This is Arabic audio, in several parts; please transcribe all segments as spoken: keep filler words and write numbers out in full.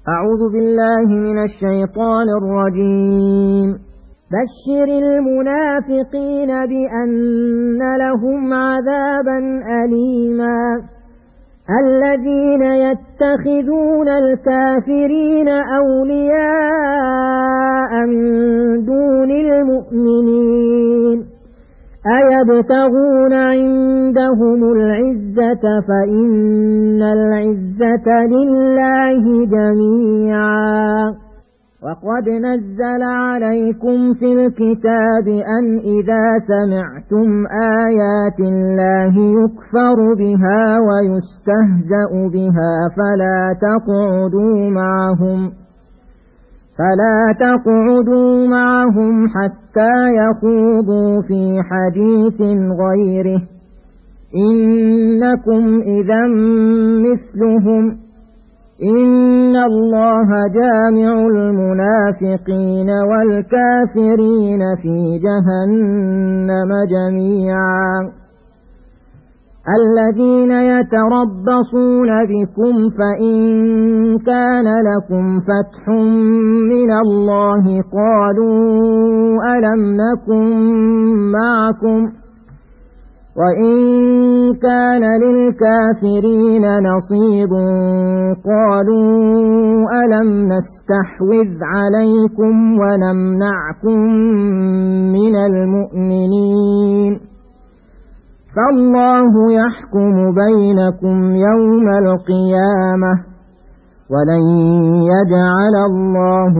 أعوذ بالله من الشيطان الرجيم. بشر المنافقين بأن لهم عذابا أليما الذين يتخذون الكافرين أولياء من دون المؤمنين أيبتغون عندهم العزة فإن العزة لله جميعا. وقد نزل عليكم في الكتاب أن إذا سمعتم آيات الله يكفر بها ويستهزأ بها فلا تقعدوا معهم فلا تقعدوا معهم حتى يخوضوا في حديث غيره إنكم إذا مثلهم إن الله جامع المنافقين والكافرين في جهنم جميعا. الذين يتربصون بكم فإن كان لكم فتح من الله قالوا ألم نكن معكم وإن كان للكافرين نصيب قالوا ألم نستحوذ عليكم ونمنعكم من المؤمنين فالله يحكم بينكم يوم القيامة ولن يجعل الله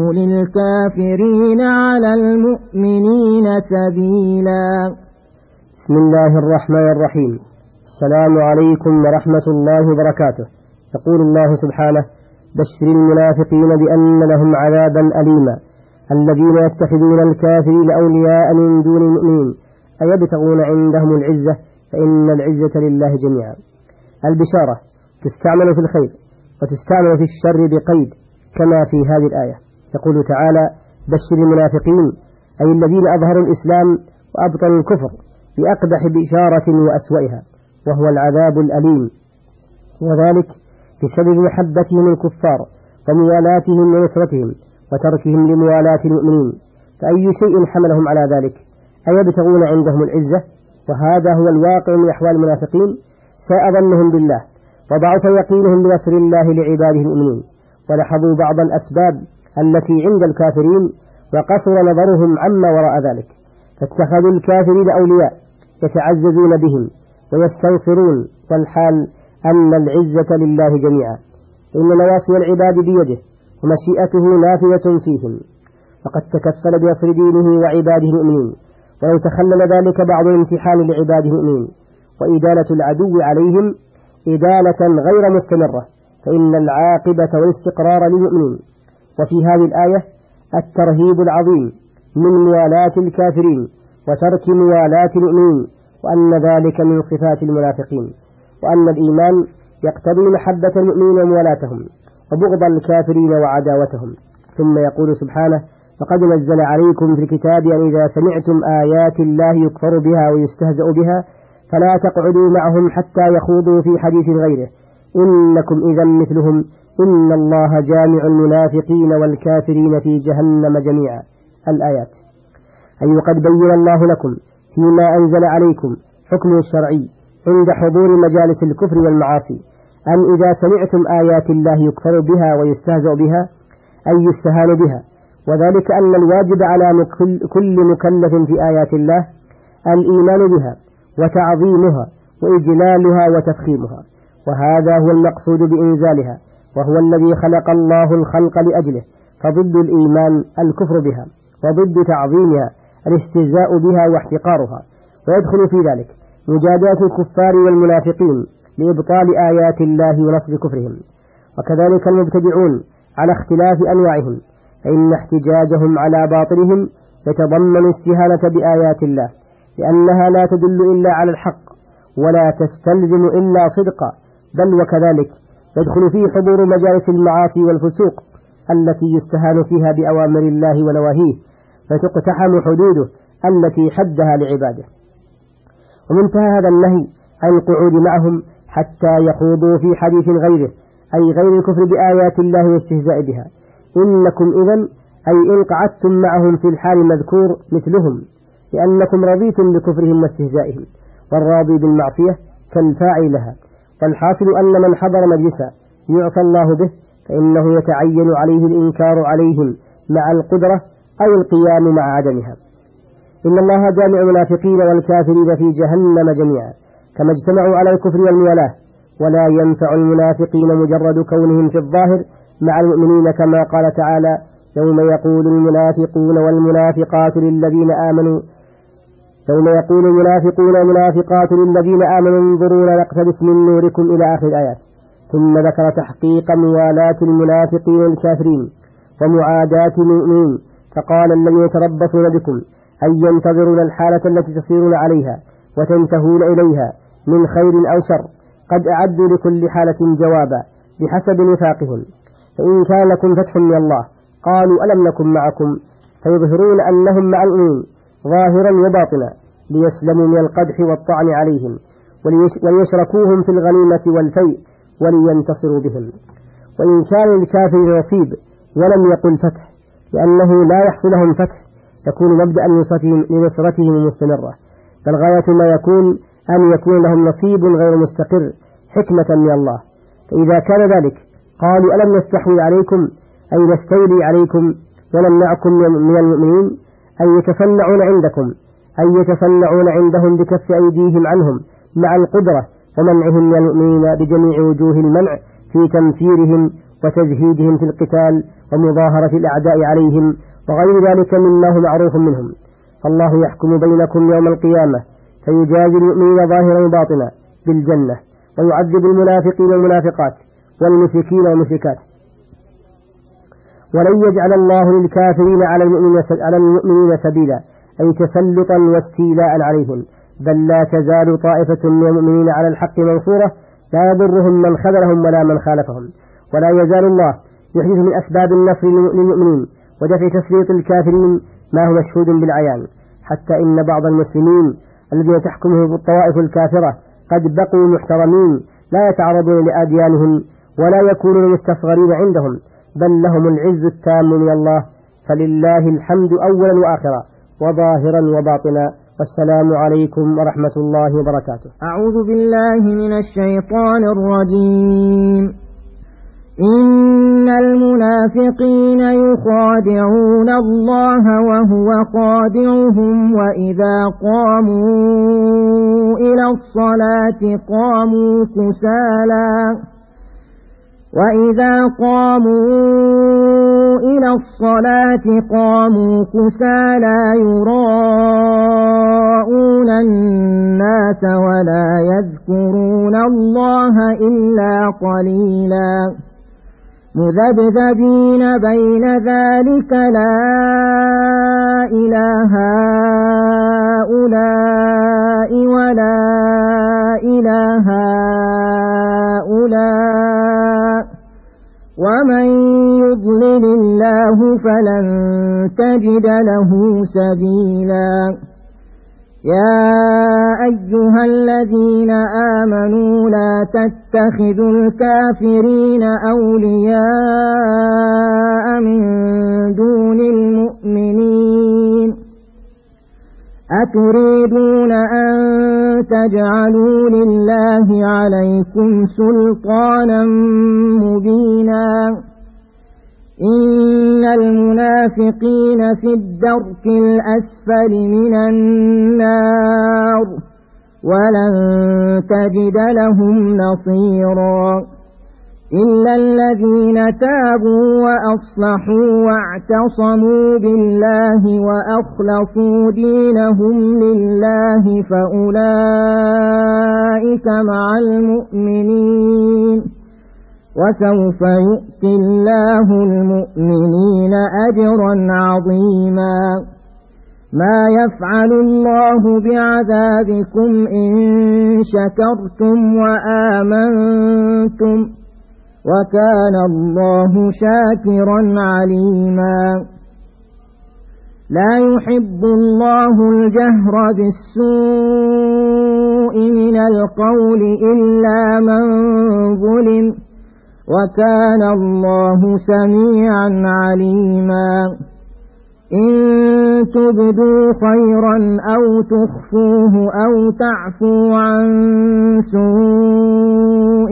للكافرين على المؤمنين سبيلا. بسم الله الرحمن الرحيم. السلام عليكم ورحمة الله وبركاته. يقول الله سبحانه: بشر المنافقين بأن لهم عذابا أليما الذين يتخذون الكافرين أولياء من دون المؤمنين أيبتغون عندهم العزة فإن العزة لله جميعا. البشارة تستعمل في الخير وتستعمل في الشر بقيد كما في هذه الآية. يقول تعالى: بشر المنافقين أي الذين أظهروا الإسلام وأبطلوا الكفر بأقبح بشارة وأسوأها وهو العذاب الأليم، وذلك بسبب محبتهم الكفار وموالاتهم ونصرتهم وتركهم لموالاة المؤمنين. فأي شيء حملهم على ذلك؟ أيبتغون عندهم العزة؟ وهذا هو الواقع من أحوال المنافقين. ساء ظنهم بالله وضعف يقينهم بنصر الله لعباده المؤمنين، ولحظوا بعض الأسباب التي عند الكافرين وقصر نظرهم عما وراء ذلك، فاتخذوا الكافرين أولياء يتعززون بهم ويستنصرون، والحال أن العزة لله جميعا، إن نواصي العباد بيده ومشيئته نافذة فيهم، وقد تكفل بنصر دينه وعباده المؤمنين. ولو تخلل ذلك بعض الامتحان لعباده المؤمنين وإدالة العدو عليهم إدالة غير مستمرة فإن العاقبة والاستقرار للمؤمنين. وفي هذه الآية الترهيب العظيم من موالاة الكافرين وترك موالاة المؤمنين، وأن ذلك من صفات المنافقين، وأن الإيمان يقتضي محبة المؤمنين وموالاتهم وبغض الكافرين وعداوتهم. ثم يقول سبحانه: فقد نزل عليكم في الكتاب أن إذا سمعتم آيات الله يكفر بها ويستهزأ بها فلا تقعدوا معهم حتى يخوضوا في حديث غيره إنكم إذا مثلهم إن الله جامع المنافقين والكافرين في جهنم جميعا. الآيات. أي قد بين الله لكم فيما أنزل عليكم حكم الشرعي عند حضور مجالس الكفر والمعاصي أن إذا سمعتم آيات الله يكفر بها ويستهزأ بها أي يستهان بها، وذلك أن الواجب على كل مكلف في آيات الله الإيمان بها وتعظيمها وإجلالها وتفخيمها، وهذا هو المقصود بإنزالها، وهو الذي خلق الله الخلق لأجله. فضد الإيمان الكفر بها، وضد تعظيمها الاستهزاء بها واحتقارها، ويدخل في ذلك مجادلة الكفار والمنافقين لإبطال آيات الله ونصر كفرهم. وكذلك المبتدعون على اختلاف أنواعهم، فإن احتجاجهم على باطلهم يتضمن استهانة بآيات الله، لأنها لا تدل إلا على الحق ولا تستلزم إلا صدقا، بل وكذلك يدخل فيه حضور مجالس المعاصي والفسوق التي يستهان فيها بأوامر الله ونواهيه، فتقتحم حدوده التي حدها لعباده. ومنتهى هذا النهي عن القعود معهم حتى يخوضوا في حديث غيره أي غير الكفر بآيات الله والاستهزاء بها. إنكم إذن أي إن قعدتم معهم في الحال المذكور مثلهم، لأنكم رضيتم بكفرهم واستهزائهم، والراضي بالمعصية كالفاعل لها. والحاصل أن من حضر مجلسا يعصى الله به فإنه يتعين عليه الإنكار عليهم مع القدرة أو القيام مع عدمها. إن الله جامع المنافقين والكافرين في جهنم جميعا كما اجتمعوا على الكفر والموالاة، ولا ينفع المنافقين مجرد كونهم في الظاهر مع المؤمنين، كما قال تعالى: يوم يقول المنافقون والمنافقات للذين آمنوا يوم يقول المنافقون والمنافقات للذين آمنوا انظرونا نقتبس من نوركم إلى آخر الآيات. ثم ذكر تحقيق موالاة المنافقين الكافرين ومعاداة المؤمنين، فقال: الذين يتربصون بكم أن ينتظرون الحالة التي تصيرون عليها وتنتهون إليها من خير أو شر، قد أعدوا لكل حالة جوابا بحسب نفاقهم. فإن كان لكم فتح من الله قالوا ألم نكن معكم، فيظهرون أنهم مع المؤمنين ظاهرا وباطنا ليسلموا من القدح والطعن عليهم، وليشركوهم في الغنيمة والفيء ولينتصروا بهم. وإن كان للكافر نصيب ولم يقل فتح لأنه لا يحصل لهم فتح، يكون مبدأ لنصرتهم مستمرة، بل غاية ما يكون أن يكون لهم نصيب غير مستقر حكمة من الله. فإذا كان ذلك قالوا ألم نستحوي عليكم أي نستولي عليكم ونمنعكم من المؤمنين، أي يتصنعون عندكم أي يتصنعون عندهم بكف أيديهم عنهم مع القدرة ومنعهم من المؤمنين بجميع وجوه المنع في تمثيرهم وتزهيدهم في القتال ومظاهرة الأعداء عليهم وغير ذلك مما هو معروف منهم. فالله يحكم بينكم يوم القيامة فيجازي المؤمنين ظاهرا وباطنا بالجنة، ويعذب المنافقين والمنافقات والمشركين والمشركات. ولن يجعل الله للكافرين على المؤمنين سبيلا، أي تسلطا واستيلاء عليهم، بل لا تزال طائفة من المؤمنين على الحق منصورة لا يضرهم من خذلهم ولا من خالفهم. ولا يزال الله يحدث من أسباب النصر للمؤمنين ودفع تسليط الكافرين ما هو مشهود بالعيان، حتى إن بعض المسلمين الذين تحكمهم الطوائف الكافرة قد بقوا محترمين لا يتعرضون لأديانهم ولا يكونون مستصغرين عندهم، بل لهم العز التام من الله، فلله الحمد أولا وآخرا وظاهرا وباطنا. والسلام عليكم ورحمة الله وبركاته. أعوذ بالله من الشيطان الرجيم. إن المنافقين يخادعون الله وهو خادعهم وإذا قاموا إلى الصلاة قاموا كسالى وإذا قاموا إلى الصلاة قاموا كسالى يراءون الناس ولا يذكرون الله إلا قليلا مذبذبين بين ذلك لا إله هؤلاء ولا إله هؤلاء ومن يضلل الله فلن تجد له سبيلا. يا أيها الذين آمنوا لا تتخذوا الكافرين أولياء من دون المؤمنين، أتريدون أن تجعلوا لله عليكم سلطانا مبينا. إن المنافقين في الدرك الأسفل من النار ولن تجد لهم نصيرا إلا الذين تابوا وأصلحوا واعتصموا بالله وأخلصوا دينهم لله فأولئك مع المؤمنين، وسوف يؤتي الله المؤمنين أجرا عظيما. ما يفعل الله بعذابكم إن شكرتم وآمنتم وكان الله شاكرا عليما. لا يحب الله الجهر بالسوء من القول إلا من ظلم، وكان الله سميعا عليما إن تبدوا خيرا أو تخفوه أو تعفو عن سوء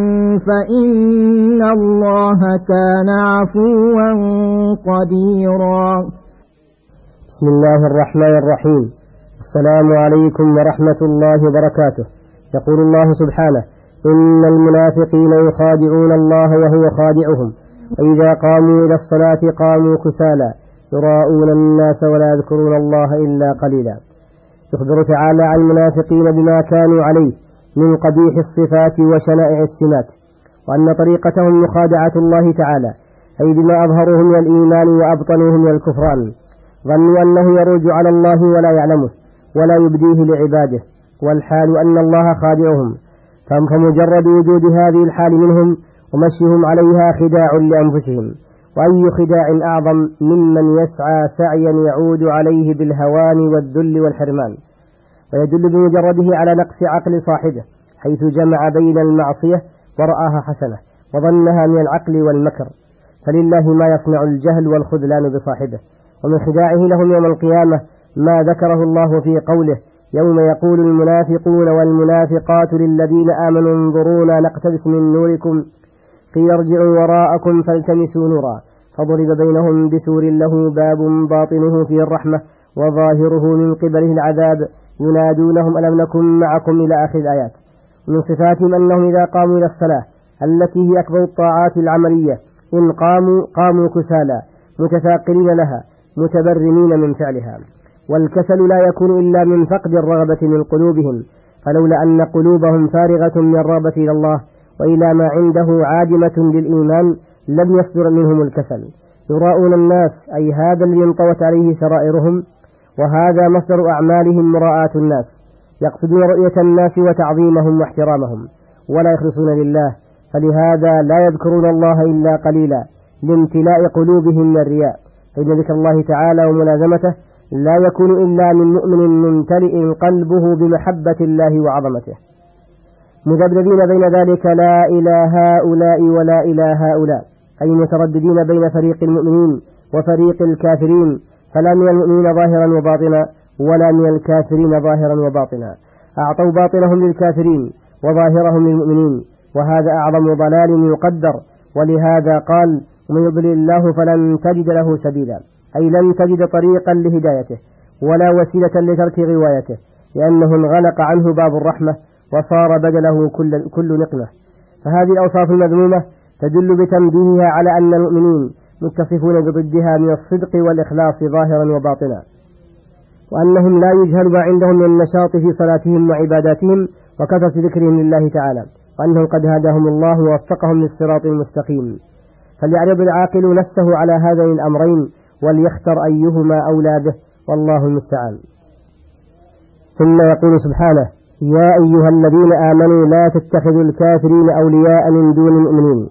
فإن الله كان عفوا قديرا. بسم الله الرحمن الرحيم. السلام عليكم ورحمة الله وبركاته. يقول الله سبحانه: إن المنافقين يخادعون الله وهو خادعهم وإذا قاموا إلى الصلاة قاموا كسالى يراءون الناس ولا يذكرون الله إلا قليلا. يخبر تعالى عن المنافقين بما كانوا عليه من قبيح الصفات وشنائع السمات، وأن طريقتهم مخادعة الله تعالى، أي بما أظهروه من الإيمان وأبطنوه من الكفران. ظنوا أنه يروج على الله ولا يعلمه ولا يبديه لعباده، والحال أن الله خادعهم، فمجرد وجود هذه الحال منهم ومشيهم عليها خداع لأنفسهم. وأي خداع أعظم ممن يسعى سعيا يعود عليه بالهوان والذل والحرمان، ويدل بمجرده على نقص عقل صاحبه، حيث جمع بين المعصية ورآها حسنة وظنها من العقل والمكر. فلله ما يصنع الجهل والخذلان بصاحبه. ومن خداعه لهم يوم القيامة ما ذكره الله في قوله: يوم يقول المنافقون والمنافقات للذين آمنوا انظرونا نقتبس من نوركم قيل ارجعوا وراءكم فالتمسوا نورا فضرب بينهم بسور له باب باطنه فيه الرحمة وظاهره من قبله العذاب ينادونهم ألم نكن معكم إلى آخر الآيات. ومن صفاتهم أنهم إذا قاموا إلى الصلاة التي هي أكبر الطاعات العملية إن قاموا قاموا كسالى متثاقلين لها متبرمين من فعلها. والكسل لا يكون إلا من فقد الرغبة من قلوبهم، فلولا أن قلوبهم فارغة من الرغبة إلى الله وإلى ما عنده عادمة للإيمان لم يصدر منهم الكسل. يراءون الناس، أي هذا الذي انطوت عليه سرائرهم، وهذا مصدر أعمالهم مراءة الناس، يقصدون رؤية الناس وتعظيمهم واحترامهم ولا يخلصون لله، فلهذا لا يذكرون الله إلا قليلا لامتلاء قلوبهم من الرياء. فإن ذكر الله تعالى وملازمته لا يكون إلا من مؤمن ممتلئ قلبه بمحبة الله وعظمته، مذبذبين بين ذلك لا إلى هؤلاء ولا إلى هؤلاء، أي مترددين بين فريق المؤمنين وفريق الكافرين، فلا من المؤمنين ظاهرا وباطنا ولا من الكافرين ظاهرا وباطنا، أعطوا باطنهم للكافرين وظاهرهم للمؤمنين، وهذا أعظم ضلال يقدر. ولهذا قال: ومن يضلل الله فلن تجد له سبيلا، أي لن تجد طريقا لهدايته ولا وسيلة لترك غوايته، لأنه انغلق عنه باب الرحمة وصار بدله كل, كل نقمة. فهذه الأوصاف المذمومة تدل بتنبيهها على أن المؤمنين متصفون بضدها من الصدق والإخلاص ظاهرا وباطنا، وأنهم لا يجهل ما عندهم من النشاط في صلاتهم وعباداتهم وكثرة ذكرهم لله تعالى، وأنهم قد هداهم الله ووفقهم للصراط المستقيم. فليعرض العاقل نفسه على هذين الأمرين وليختر أيهما أولى به، والله المستعان. ثم يقول سبحانه: يا أيها الذين آمنوا لا تتخذوا الكافرين أولياء من دون المؤمنين.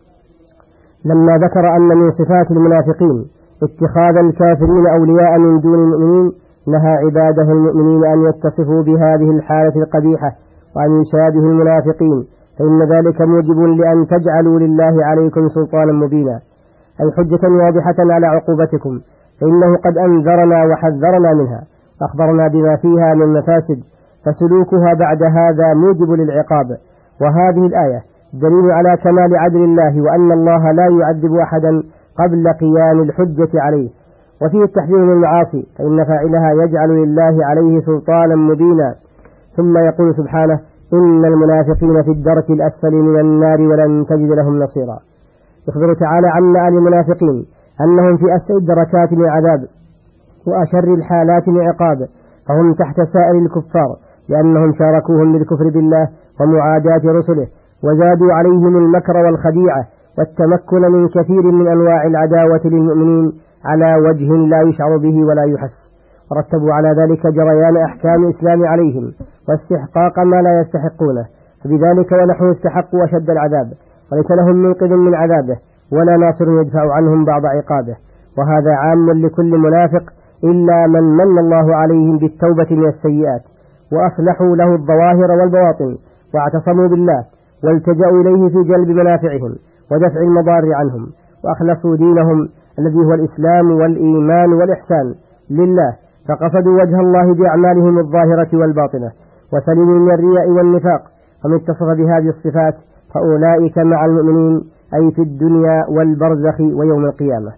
لما ذكر أن من صفات المنافقين اتخاذ الكافرين أولياء من دون المؤمنين، نهى عباده المؤمنين أن يتصفوا بهذه الحالة القبيحة وأن يشابهوا المنافقين، فإن ذلك موجب لأن تجعلوا لله عليكم سلطانا مبينا، أي حجة واضحة على عقوبتكم، فإنه قد أنذرنا وحذرنا منها وأخبرنا بما فيها من مفاسد، فسلوكها بعد هذا موجب للعقاب. وهذه الآية دليل على كمال عدل الله، وأن الله لا يعذب أحدا قبل قيام الحجة عليه. وفيه التحذير من المعاصي، فإن فاعلها يجعل لله عليه سلطانا مبينا. ثم يقول سبحانه: إن المنافقين في الدرك الأسفل من النار ولن تجد لهم نصيرا. يخبر تعالى عن آل المنافقين أنهم في أسفل الدركات من العذاب وأشر الحالات من عقاب، فهم تحت سائر الكفار لأنهم شاركوهم بالكفر بالله ومعاداة رسله، وزادوا عليهم المكر والخديعة والتمكن من كثير من أنواع العداوة للمؤمنين على وجه لا يشعر به ولا يحس، ورتبوا على ذلك جريان أحكام الإسلام عليهم واستحقاق ما لا يستحقونه، فبذلك ونحو استحقوا أشد العذاب، وليس لهم منقذ من عذابه ولا ناصر يدفع عنهم بعض عقابه. وهذا عام لكل منافق إلا من من الله عليهم بالتوبة من السيئات وأصلحوا له الظواهر والبواطن واعتصموا بالله والتجأوا إليه في جلب منافعهم ودفع المضار عنهم، وأخلصوا دينهم الذي هو الإسلام والإيمان والإحسان لله، فقصدوا وجه الله بأعمالهم الظاهرة والباطنة، وسلموا من الرياء والنفاق. فمن اتصف بهذه الصفات فأولئك مع المؤمنين، أي في الدنيا والبرزخ ويوم القيامة.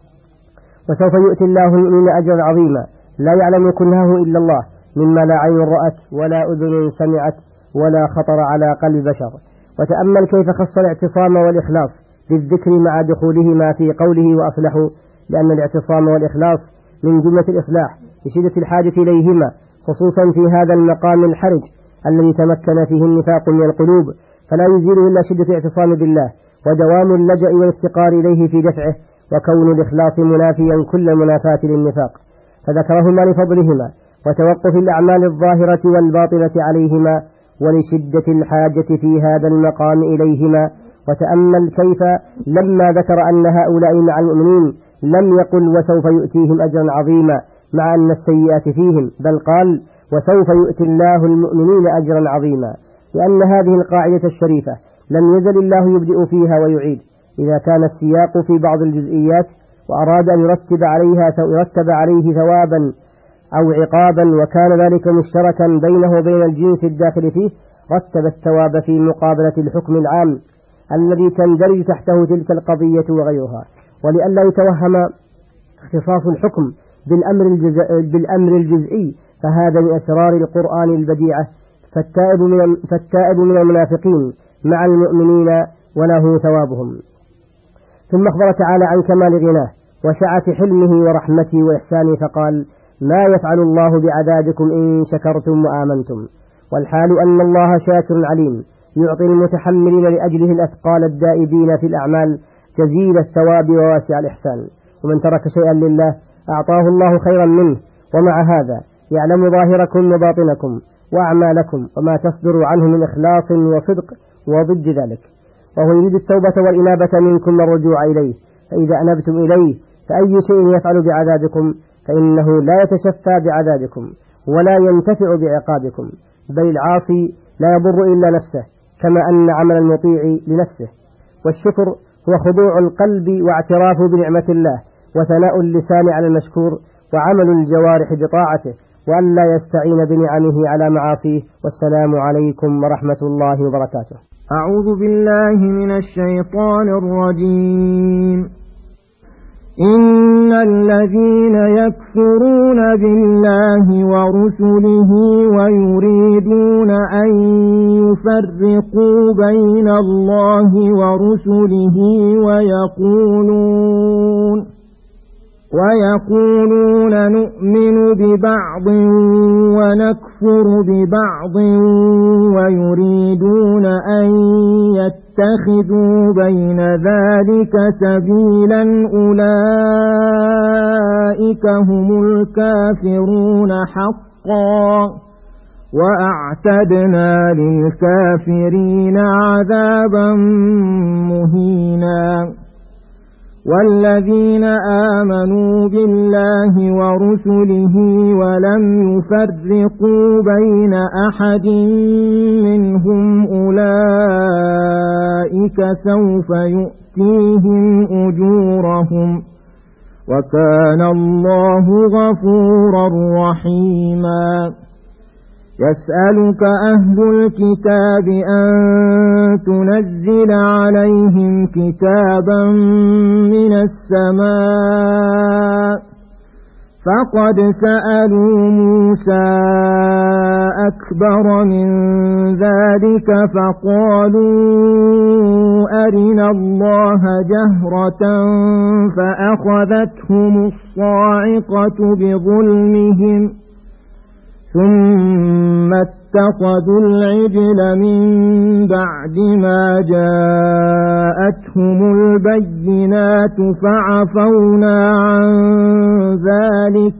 وسوف يؤتي الله المؤمنين أجرا عظيما لا يعلم كنهه إلا الله، مما لا عين رأت ولا أذن سمعت ولا خطر على قلب بشر. وتأمل كيف خص الاعتصام والإخلاص بالذكر مع دخولهما في قوله وأصلحوا، لأن الاعتصام والإخلاص من جملة الإصلاح لشدة الحاجة إليهما، خصوصا في هذا المقام الحرج الذي تمكن فيه النفاق من القلوب، فلا يزيله إلا شدة الاعتصام بالله ودوام اللجأ والافتقار إليه في دفعه، وكون الإخلاص منافيا كل منافاة للنفاق، فذكرهما لفضلهما وتوقف الأعمال الظاهرة والباطنة عليهما ولشدة الحاجة في هذا المقام إليهما. وتأمل كيف لما ذكر أن هؤلاء مع المؤمنين لم يقل وسوف يؤتيهم أجرا عظيما مع أن السيئات فيهم، بل قال وسوف يؤتي الله المؤمنين أجرا عظيما، لأن هذه القاعدة الشريفة لم يزل الله يبدئ فيها ويعيد. إذا كان السياق في بعض الجزئيات وأراد أن يرتب عليها يرتب عليه ثوابا أو عقابا، وكان ذلك مشتركا بينه وبين الجنس الداخل فيه، رتب الثواب في مقابلة الحكم العام الذي تندرج تحته تلك القضية وغيرها. ولئلا يتوهم اختصاص الحكم بالأمر, بالأمر الجزئي، فهذا من أسرار القرآن البديعة. فالتائب من, فالتائب من المنافقين مع المؤمنين وله ثوابهم. ثم أخبر تعالى عن كمال غناه وسعة حلمه ورحمته وإحسانه، فقال ما يفعل الله بعذابكم إن شكرتم وآمنتم، والحال أن الله شاكر عليم يعطي المتحملين لأجله الأثقال الدائبين في الأعمال جزيل الثواب وواسع الإحسان. ومن ترك شيئا لله أعطاه الله خيرا منه، ومع هذا يعلم ظاهركم وباطنكم وأعمالكم وما تصدر عنه من إخلاص وصدق وضد ذلك، وهو يريد التوبة والإنابة منكم والرجوع إليه. فإذا أنبتم إليه فأي شيء يفعل بعذابكم فإنه لا يتشفى بعذابكم ولا ينتفع بعقابكم، بل العاصي لا يضر إلا نفسه، كما أن عمل المطيع لنفسه. والشكر هو خضوع القلب واعترافه بنعمة الله، وثناء اللسان على المشكور، وعمل الجوارح بطاعته، وأن لا يستعين بنعمه على معاصيه. والسلام عليكم ورحمة الله وبركاته. أعوذ بالله من الشيطان الرجيم. إن الذين يكفرون بالله ورسله ويريدون أن يفرقوا بين الله ورسله ويقولون ويقولون نؤمن ببعض ونكفر ببعض ويريدون أن يتخذوا بين ذلك سبيلا أولئك هم الكافرون حقا، وأعتدنا للكافرين عذابا مهينا. والذين آمنوا بالله ورسله ولم يفرقوا بين أحد منهم أولئك سوف يؤتيهم أجورهم، وكان الله غفورا رحيما. يسألك أهل الكتاب أن تنزل عليهم كتابا من السماء، فقد سألوا موسى أكبر من ذلك فقالوا أرنا الله جهرة فأخذتهم الصاعقة بظلمهم، ثم اتخذوا العجل من بعد ما جاءتهم البينات فعفونا عن ذلك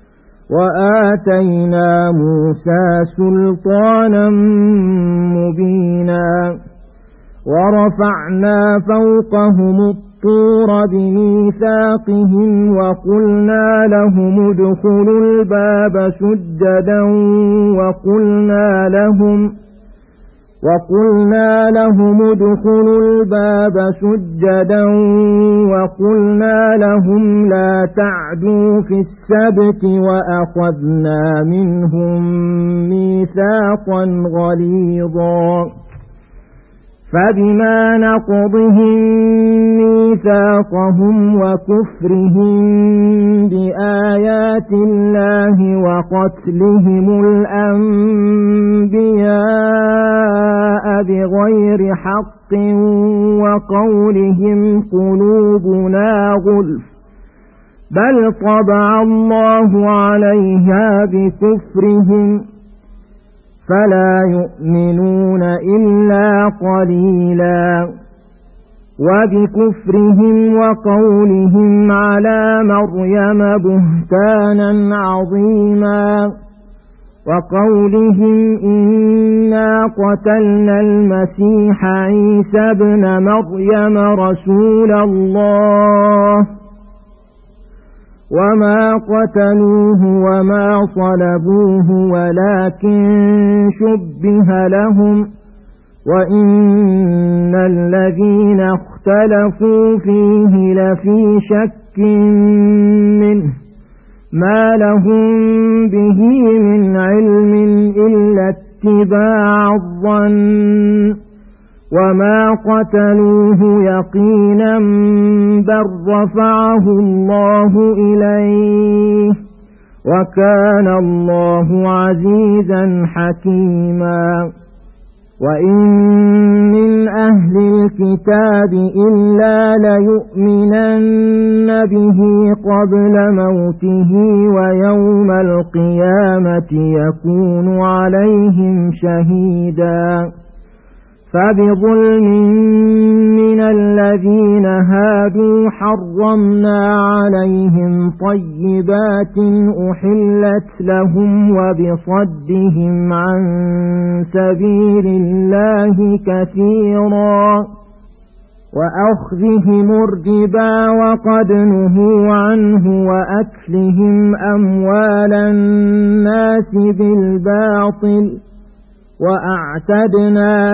وآتينا موسى سلطانا مبينا. ورفعنا فوقهم الطور بميثاقهم وقلنا لهم ادخلوا الباب سجدا وقلنا لهم وقلنا لهم ادخلوا الباب سجدا وقلنا لهم لا تعدوا في السبت وأخذنا منهم ميثاقا غليظا فبما نقضهم ميثاقهم وكفرهم بآيات الله وقتلهم الأنبياء بغير حق وقولهم قلوبنا غلف بل طبع الله عليها بكفرهم فلا يؤمنون إلا قليلا وبكفرهم وقولهم على مريم بهتانا عظيما وقولهم إنا قتلنا المسيح عيسى ابن مريم رسول الله وما قتلوه وما صلبوه ولكن شبه لهم وإن الذين اختلفوا فيه لفي شك منه ما لهم به من علم إلا اتباع الظن وما قتلوه يقينا بل رفعه الله إليه وكان الله عزيزا حكيما وإن من أهل الكتاب إلا ليؤمنن به قبل موته ويوم القيامة يكون عليهم شهيدا فبظلم من الذين هادوا حرمنا عليهم طيبات أحلت لهم وبصدهم عن سبيل الله كثيرا وأخذهم الربا وقد نهوا عنه وأكلهم أموال الناس بالباطل وأعتدنا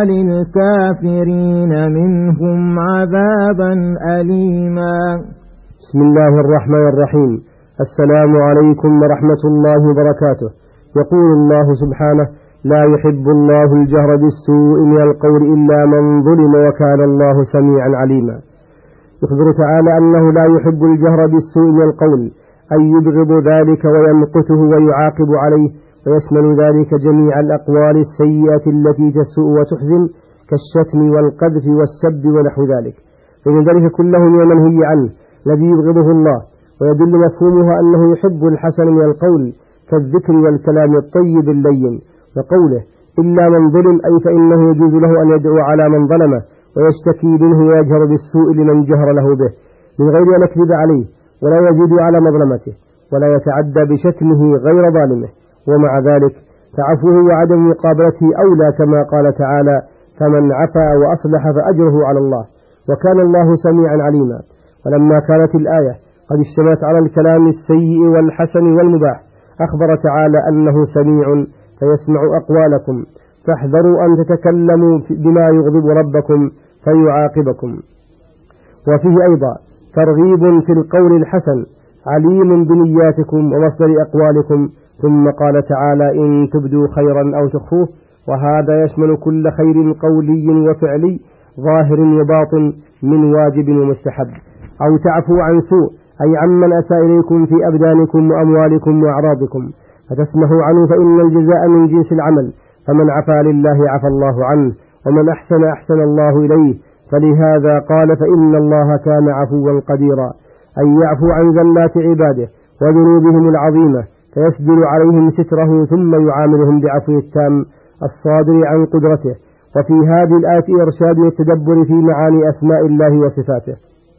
للكافرين منهم عذابا أليما. بسم الله الرحمن الرحيم. السلام عليكم ورحمة الله وبركاته. يقول الله سبحانه: لا يحب الله الجهر بالسوء من القول إلا من ظلم وكان الله سميعا عليما. يخبر تعالى أنه لا يحب الجهر بالسوء من القول، أي يبغض ذلك ويمقته ويعاقب عليه، ويشمل ذلك جميع الأقوال السيئة التي تسوء وتحزن كالشتم والقذف والسب ونحو ذلك، فإن ذلك كله من المنهي عنه الذي يبغضه الله، ويدل مفهومها أنه يحب الحسن من القول كالذكر والكلام الطيب اللين، وقوله إلا من ظلم أي فإنه يجوز له أن يدعو على من ظلمه ويشتكي منه ويجهر بالسوء لمن جهر له به من غير أن يكذب عليه ولا يزيد على مظلمته ولا يتعدى بشتمه غير ظالمه، ومع ذلك فعفوه وعدم مقابلته أولى كما قال تعالى: فمن عفا وأصلح فأجره على الله وكان الله سميعا عليما. ولما كانت الآية قد اشتملت على الكلام السيء والحسن والمباح أخبر تعالى أنه سميع فيسمع أقوالكم فاحذروا أن تتكلموا بما يغضب ربكم فيعاقبكم. وفيه أيضا ترغيب في القول الحسن عليم بنياتكم ومصدر أقوالكم، ثم قال تعالى: إن تبدوا خيرا أو تخفوه، وهذا يشمل كل خير قولي وفعلي ظاهر وباطن من واجب ومستحب، أو تعفو عن سوء أي عمن أساء إليكم في أبدانكم وأموالكم وأعراضكم فتسمحوا عنه، فإن الجزاء من جنس العمل، فمن عفا لله عفى الله عنه ومن أحسن أحسن الله إليه، فلهذا قال: فإن الله كان عفوا قديرا، أي يعفو عن زلات عباده وذنوبهم العظيمة فيسدل عليهم ستره ثم يعاملهم بعفو التام الصادر عن قدرته. وفي هذه الآية إرشاد التدبر في معاني أسماء الله وصفاته،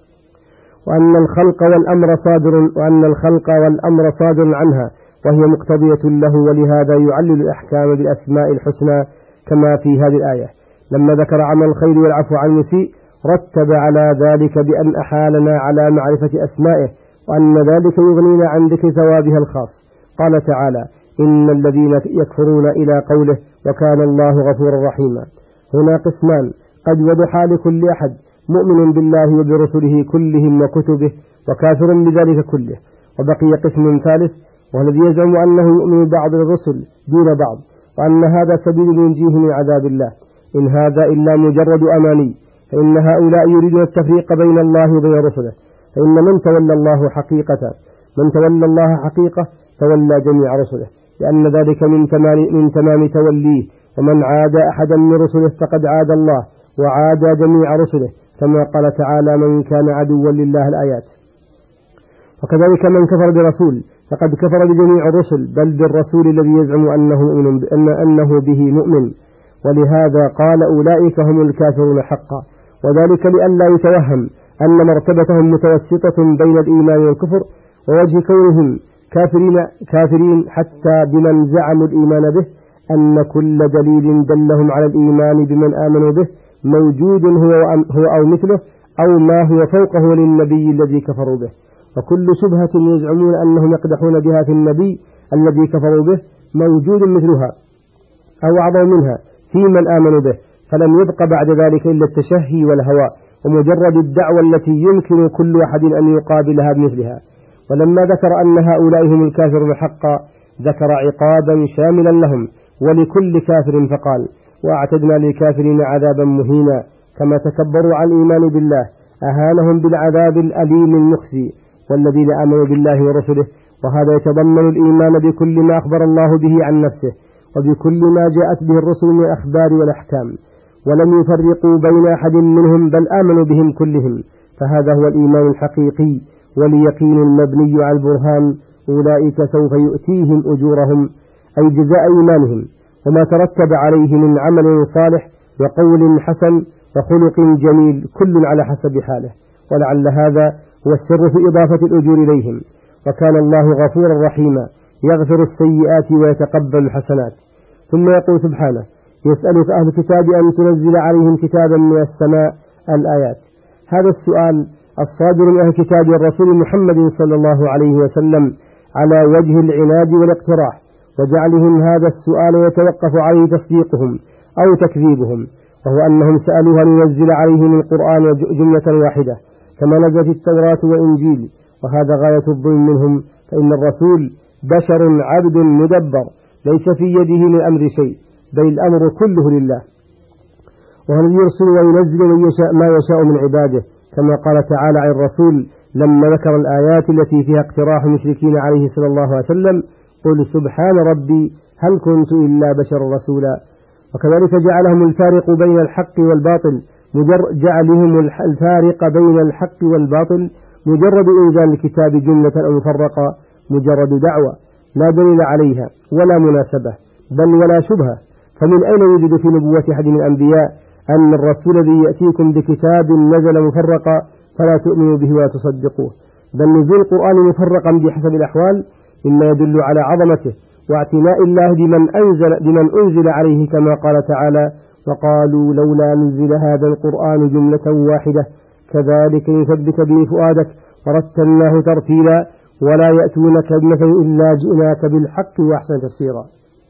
وأن الخلق والأمر صادر وأن الخلق والأمر صادر عنها وهي مقتضية له، ولهذا يعلل الأحكام بالأسماء الحسنى كما في هذه الآية. لما ذكر عمل الخير والعفو عن المسيء رتب على ذلك بأن أحالنا على معرفة أسمائه، وأن ذلك يغنينا عن ذكر ثوابها الخاص. قال تعالى: إن الذين يكفرون إلى قوله وكان الله غفورا رحيما. هنا قسمان قد وضحا لكل أحد: مؤمن بالله وبرسله كلهم وكتبه وكافر بذلك كله. وبقي قسم ثالث والذي يزعم أنه يؤمن بعض الرسل دون بعض، وأن هذا سبيل ينجيه من عذاب الله. إن هذا إلا مجرد أماني، فإن هؤلاء يريدون التفريق بين الله وبين رسله. فإن من تولى الله حقيقة من تولى الله حقيقة تولى جميع رسله، لأن ذلك من تمام, من تمام توليه. ومن عاد أحدا من رسله فقد عاد الله وعاد جميع رسله، كما قال تعالى: من كان عدوا لله الآيات. وكذلك من كفر برسول فقد كفر بجميع الرسل، بل بالرسول الذي يزعم أنه, أن أنه به مؤمن. ولهذا قال: أولئك هم الكافرون حقا. وذلك لئلا يتوهم أن مرتبتهم متوسطة بين الإيمان والكفر، ووجه كونهم كافرين, كافرين حتى بمن زعموا الإيمان به، أن كل دليل دلهم على الإيمان بمن آمنوا به موجود هو, هو أو مثله أو ما هو فوقه للنبي الذي كفروا به. وكل شبهة يزعمون أنهم يقدحون بها في النبي الذي كفروا به موجود مثلها أو أعظم منها في من آمنوا به، فلم يبق بعد ذلك إلا التشهي والهوى ومجرد الدعوة التي يمكن كل أحد أن يقابلها بمثلها. ولما ذكر أن هؤلاء هم الكافرون حقا ذكر عقابا شاملا لهم ولكل كافر، فقال: وأعتدنا للكافرين عذابا مهينا. كما تكبروا عن الإيمان بالله أهانهم بالعذاب الأليم المخزي. والذين آمنوا بالله ورسله، وهذا يتضمن الإيمان بكل ما أخبر الله به عن نفسه وبكل ما جاءت به الرسل من الأخبار والأحكام، ولم يفرقوا بين أحد منهم بل آمنوا بهم كلهم، فهذا هو الإيمان الحقيقي واليقين المبني على البرهان. أولئك سوف يؤتيهم أجورهم، أي جزاء إيمانهم وما ترتب عليه من عمل صالح وقول حسن وخلق جميل، كل على حسب حاله. ولعل هذا هو السر في إضافة الأجور إليهم. وكان الله غفورا رحيما يغفر السيئات ويتقبل الحسنات. ثم يقول سبحانه: يسألك أهل الكتاب أن تنزل عليهم كتابا من السماء. الآيات. هذا السؤال الصادر من أهل الكتاب الرسول محمد صلى الله عليه وسلم على وجه العناد والاقتراح، وجعلهم هذا السؤال يتوقف عليه تصديقهم أو تكذيبهم، وهو أنهم سألوها لينزل عليهم القرآن جملة واحدة كما نزلت التوراة والإنجيل، وهذا غاية الظلم منهم، فإن الرسول بشر عبد مدبر ليس في يده من الأمر شيء، بل الأمر كله لله، وهو الذي يرسل وينزل ويشاء ما يشاء من عباده، كما قال تعالى عن الرسول لما ذكر الآيات التي فيها اقتراح المشركين عليه صلى الله عليه وسلم: قل سبحان ربي هل كنت إلا بشر رسولا. وكذلك جعلهم الفارق بين الحق والباطل جعلهم الفارق بين الحق والباطل مجرد إنزال الكتاب جملة أو مفرقة، مجرد دعوة لا دليل عليها ولا مناسبة بل ولا شبهة. فمن أين يوجد في نبوة أحد من الأنبياء أن الرسول الذي يأتيكم بكتاب نزل مفرقا فلا تؤمنوا به ولا تصدقوه؟ بل نزول القرآن مفرقا بحسب الأحوال مما يدل على عظمته واعتناء الله بمن أنزل, بمن أنزل عليه، كما قال تعالى: وقالوا لولا نزل هذا القرآن جملة واحدة كذلك يثبت به فؤادك ورتلناه ترتيلا ولا يأتونك بمثل إلا جئناك بالحق وأحسن تفسيرا.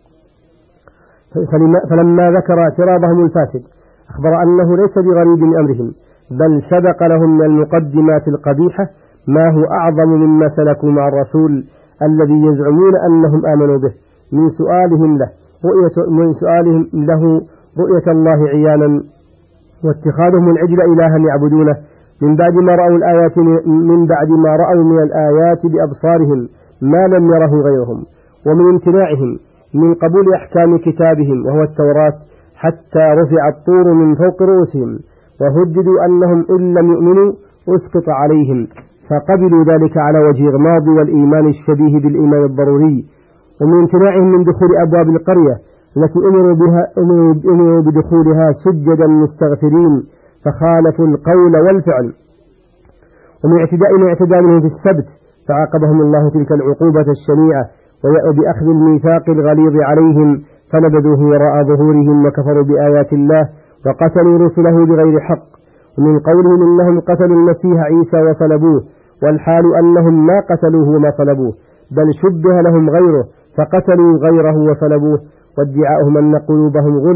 فلما ذكر اعتراضهم الفاسد أخبر أنه ليس بغريب من أمرهم، بل سبق لهم من المقدمات القبيحة ما هو أعظم مما سلكوا مع الرسول الذي يزعمون أنهم آمنوا به، من سؤالهم له رؤية, من سؤالهم له رؤية الله عيانا، واتخاذهم العجل إلها يعبدونه من بعد ما رأوا الآيات من بعد ما رأوا من الآيات بأبصارهم ما لم يره غيرهم، ومن امتناعهم من قبول أحكام كتابهم وهو التوراة حتى رفع الطور من فوق رؤوسهم، وهددوا أنهم إن لم يؤمنوا أسقط عليهم، فقبلوا ذلك على وجه إغماض والإيمان الشبيه بالإيمان الضروري. ومن امتناعهم من دخول أبواب القرية التي أمروا بها أمروا بدخولها سجدا مستغفرين فخالفوا القول والفعل. ومن اعتداء ما اعتدى منهم في السبت فعاقبهم الله تلك العقوبة الشنيعة وبأخذ الميثاق الغليظ عليهم، فنبذوه وراء ظهورهم وكفروا بآيات الله وقتلوا رسله بغير حق. ومن قولهم إنهم قتلوا المسيح عيسى وصلبوه، والحال أنهم ما قتلوه وما صلبوه بل شبه لهم غيره فقتلوا غيره وصلبوه، وادعاؤهم أن قلوبهم غلف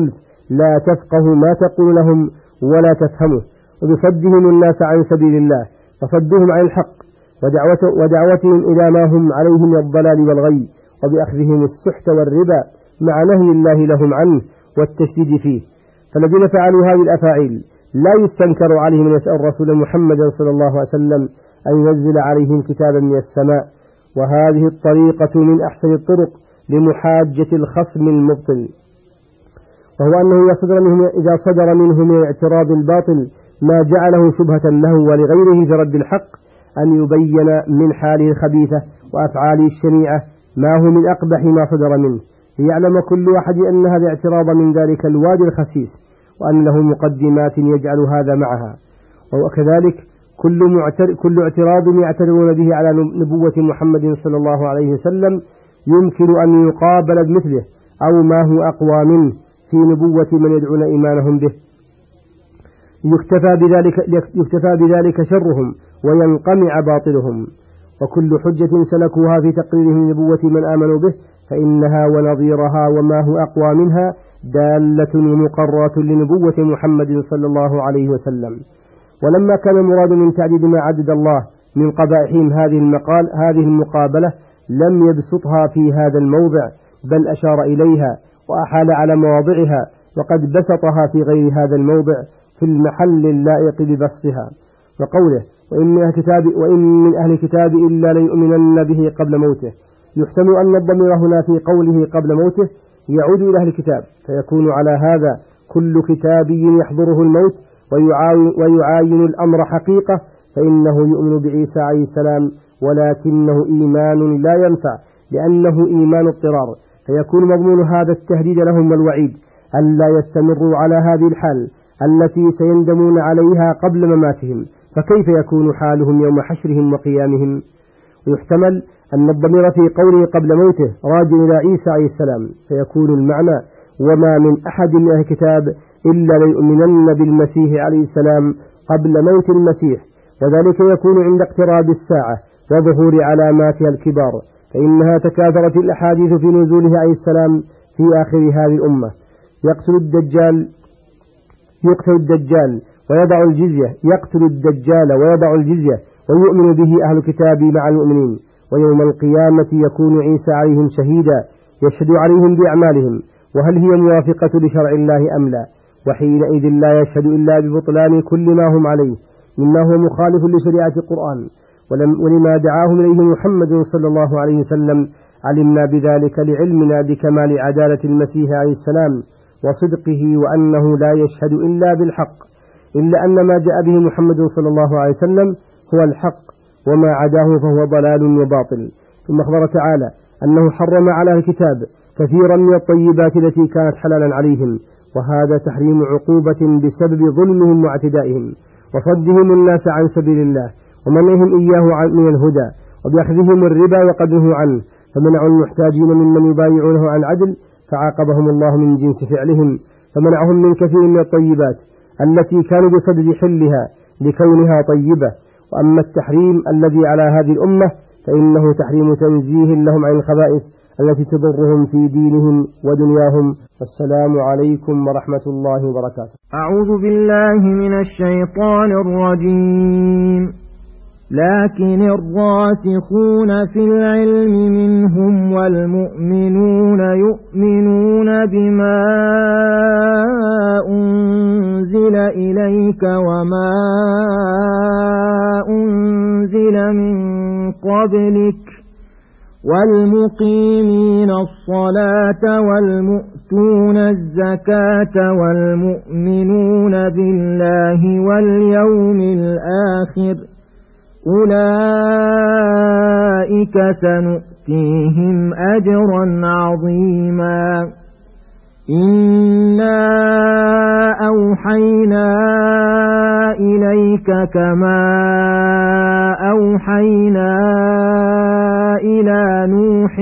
لا تفقه ما تقول لهم ولا تفهمه، وبصدهم الناس عن سبيل الله، فصدهم عن الحق ودعوتهم إلى ما هم عليه من الضلال والغي، وبأخذهم السحت والربا مع نهي الله لهم عنه والتشديد فيه. فالذين فعلوا هذه الأفاعيل لا يستنكر عليهم أن يسأل الرسول محمد صلى الله عليه وسلم أن ينزل عليهم كتابا من السماء، وهذه الطريقة من أحسن الطرق لمحاجة الخصم المبطل، وهو أنه يصدر منه إذا صدر منه من اعتراض الباطل ما جعله شبهة له ولغيره في رد الحق أن يبين من حاله الخبيثة وأفعاله الشنيعة ما هو من أقبح ما صدر منه، ليعلم كل واحد أن هذا اعتراض من ذلك الوادي الخسيس، وأن له مقدمات يجعل هذا معها. وكذلك كل, معتر كل اعتراض يعترضون به على نبوة محمد صلى الله عليه وسلم يمكن أن يقابل بمثله أو ما هو أقوى منه في نبوة من يدعون إيمانهم به، يكتفى بذلك, يكتفى بذلك شرهم وينقمع باطلهم. وكل حجة سلكوها في تقريرهم نبوة من آمنوا به فإنها ونظيرها وما هو أقوى منها دالة ومقرة لنبوة محمد صلى الله عليه وسلم. ولما كان المراد من تعديد ما عدد الله من قبائحهم هذه المقال هذه المقابلة لم يبسطها في هذا الموضع، بل أشار إليها وأحال على مواضعها، وقد بسطها في غير هذا الموضع في المحل اللائق ببسطها. وقوله وإن من أهل كتاب وإن من أهل الكتاب إلا ليؤمنن به قبل موته، يحتمل أن الضمير هنا في قوله قبل موته يعود إلى أهل الكتاب، فيكون على هذا كل كتابي يحضره الموت ويعاين الأمر حقيقة فإنه يؤمن بعيسى عليه السلام، ولكنه إيمان لا ينفع لأنه إيمان اضطرار، فيكون مضمون هذا التهديد لهم والوعيد ألا يستمروا على هذه الحال التي سيندمون عليها قبل مماتهم، فكيف يكون حالهم يوم حشرهم وقيامهم؟ ويحتمل أن الضمير في قوله قبل موته راجع إلى عيسى عليه السلام، فيكون المعنى وما من أحد من أهل الكتاب إلا ليؤمنن بالمسيح عليه السلام قبل موت المسيح، وذلك يكون عند اقتراب الساعة وظهور علاماتها الكبار، فإنها تكاثرت الأحاديث في نزوله عليه السلام في آخر هذه الأمة. يقتل الدجال يقتل الدجال ويضع الجزية يقتل الدجال ويضع الجزية ويؤمن به أهل الكتاب مع المؤمنين، ويوم القيامة يكون عيسى عليهم شهيدا يشهد عليهم بأعمالهم، وهل هي موافقة لشرع الله أم لا؟ وحينئذ لا يشهد إلا ببطلان كل ما هم عليه مما هو مخالف لشريعة القرآن ولما دعاهم إليه محمد صلى الله عليه وسلم. علمنا بذلك لعلمنا بكمال عدالة المسيح عليه السلام وصدقه، وأنه لا يشهد إلا بالحق، إلا أن ما جاء به محمد صلى الله عليه وسلم هو الحق، وما عداه فهو ضلال وباطل. ثم أخبر تعالى أنه حرم على الكتاب كثيرا من الطيبات التي كانت حلالا عليهم، وهذا تحريم عقوبة بسبب ظلمهم واعتدائهم وصدهم الناس عن سبيل الله ومنعهم إياه من الهدى، وبأخذهم الربا وقدره عنه، فمنعوا المحتاجين ممن يبايعونه عن عدل فعاقبهم الله من جنس فعلهم، فمنعهم من كثير من الطيبات التي كانوا بصدد حلها لكونها طيبة. وأما التحريم الذي على هذه الأمة فإنه تحريم تنزيه لهم عن الخبائث التي تضرهم في دينهم ودنياهم. والسلام عليكم ورحمة الله وبركاته. أعوذ بالله من الشيطان الرجيم. لكن الراسخون في العلم منهم والمؤمنون يؤمنون بما أنزل إليك وما أنزل من قبلك والمقيمين الصلاة والمؤتون الزكاة والمؤمنون بالله واليوم الآخر أولئك سنؤتيهم أجرا عظيما. إنا أوحينا إليك كما أوحينا إلى نوح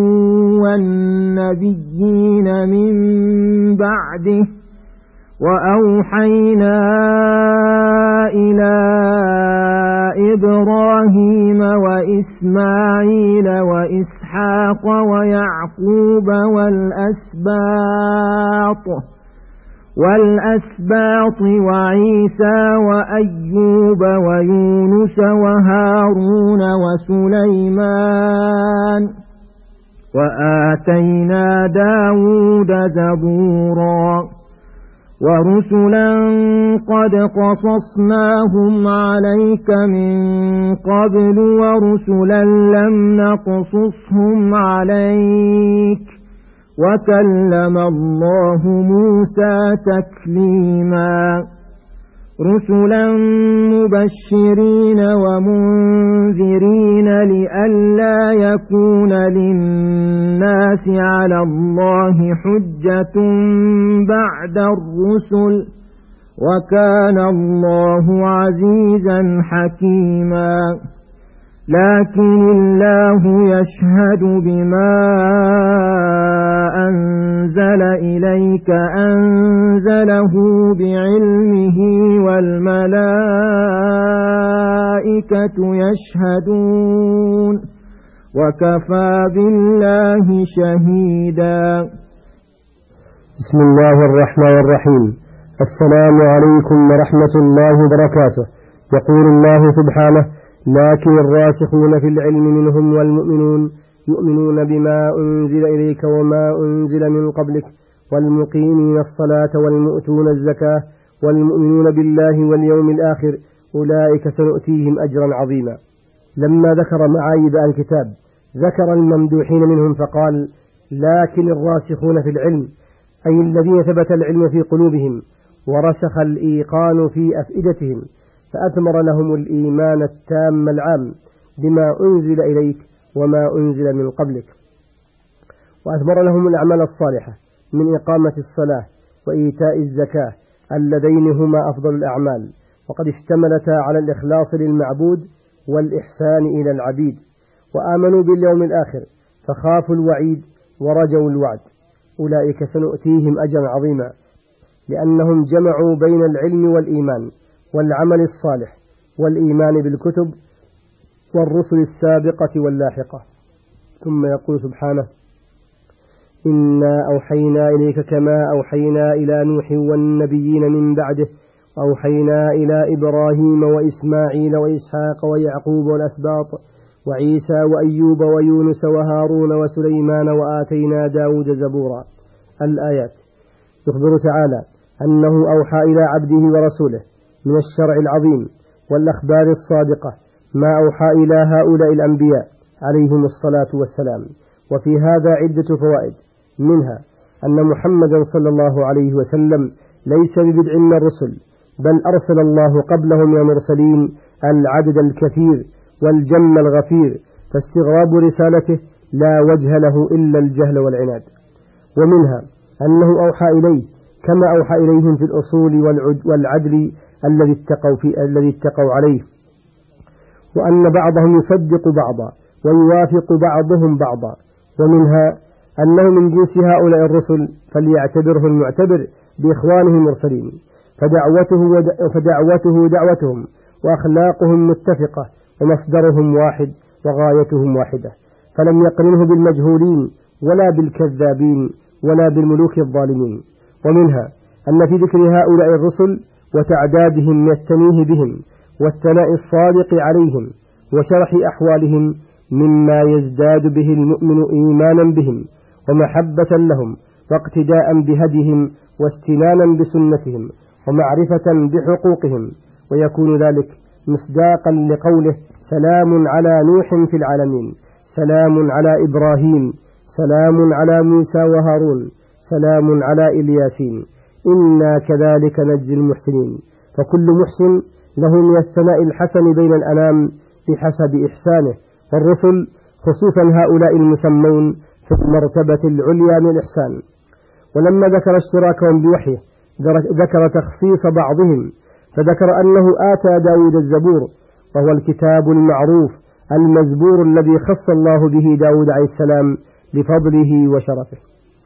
والنبيين من بعده وأوحينا إلى إبراهيم وإسماعيل وإسحاق ويعقوب والأسباط والأسباط وعيسى وأيوب ويونس وهارون وسليمان وآتينا داود زبورا ورسلا قد قصصناهم عليك من قبل ورسلا لم نقصصهم عليك وكلم الله موسى تكليما رسلا مبشرين ومنذرين لئلا يكون للناس على الله حجة بعد الرسل وكان الله عزيزا حكيما لكن الله يشهد بما أنزل إليك أنزله بعلمه والملائكة يشهدون وكفى بالله شهيدا. بسم الله الرحمن الرحيم. السلام عليكم ورحمة الله وبركاته. يقول الله سبحانه: لكن الراسخون في العلم منهم والمؤمنون يؤمنون بما أنزل إليك وما أنزل من قبلك والمقيمين الصلاة والمؤتون الزكاة والمؤمنون بالله واليوم الآخر أولئك سنؤتيهم أجرا عظيما. لما ذكر معايب الكتاب ذكر الممدوحين منهم فقال: لكن الراسخون في العلم، أي الذين ثبت العلم في قلوبهم ورسخ الإيقان في أفئدتهم، فأثمر لهم الإيمان التام العام بما أنزل إليك وما أنزل من قبلك، وأثمر لهم الأعمال الصالحة من إقامة الصلاة وإيتاء الزكاة اللذين هما أفضل الأعمال، وقد اشتملتا على الإخلاص للمعبود والإحسان إلى العبيد، وآمنوا باليوم الآخر فخافوا الوعيد ورجوا الوعد. أولئك سنؤتيهم أجرا عظيما، لأنهم جمعوا بين العلم والإيمان والعمل الصالح والإيمان بالكتب والرسل السابقة واللاحقة. ثم يقول سبحانه: إنا أوحينا إليك كما أوحينا إلى نوح والنبيين من بعده وأوحينا إلى إبراهيم وإسماعيل وإسحاق ويعقوب والأسباط وعيسى وأيوب ويونس وهارون وسليمان وآتينا داود زبورا. الآيات. يخبر تعالى أنه أوحى إلى عبده ورسوله من الشرع العظيم والأخبار الصادقة ما أوحى إلى هؤلاء الأنبياء عليهم الصلاة والسلام. وفي هذا عدة فوائد، منها أن محمدا صلى الله عليه وسلم ليس ببدع من الرسل، بل أرسل الله قبله من المرسلين العدد الكثير والجم الغفير، فاستغراب رسالته لا وجه له إلا الجهل والعناد. ومنها أنه أوحى إليه كما أوحى إليهم في الأصول والعدل الذي اتقوا, في الذي اتقوا عليه، وأن بعضهم يصدق بعضا ويوافق بعضهم بعضا. ومنها أنه من جنس هؤلاء الرسل فليعتبره المعتبر بإخوانه المرسلين، فدعوته, فدعوته دعوتهم وأخلاقهم متفقة ومصدرهم واحد وغايتهم واحدة، فلم يقرنه بالمجهولين ولا بالكذابين ولا بالملوك الظالمين. ومنها أن في ذكر هؤلاء الرسل وتعدادهم من التنيه بهم والثناء الصادق عليهم وشرح أحوالهم مما يزداد به المؤمن إيمانا بهم ومحبة لهم واقتداء بهديهم واستنانا بسنتهم ومعرفة بحقوقهم، ويكون ذلك مصداقا لقوله: سلام على نوح في العالمين، سلام على إبراهيم، سلام على موسى وهارون، سلام على إلياسين، إنا كذلك نجزي المحسنين. فكل محسن له من الثناء الحسن بين الأنام بحسب إحسانه، والرسل خصوصا هؤلاء المسمون في المرتبة العليا من الإحسان. ولما ذكر اشتراكهم بوحيه ذكر تخصيص بعضهم، فذكر أنه آتى داود الزبور، وهو الكتاب المعروف المزبور الذي خص الله به داود عليه السلام بفضله وشرفه،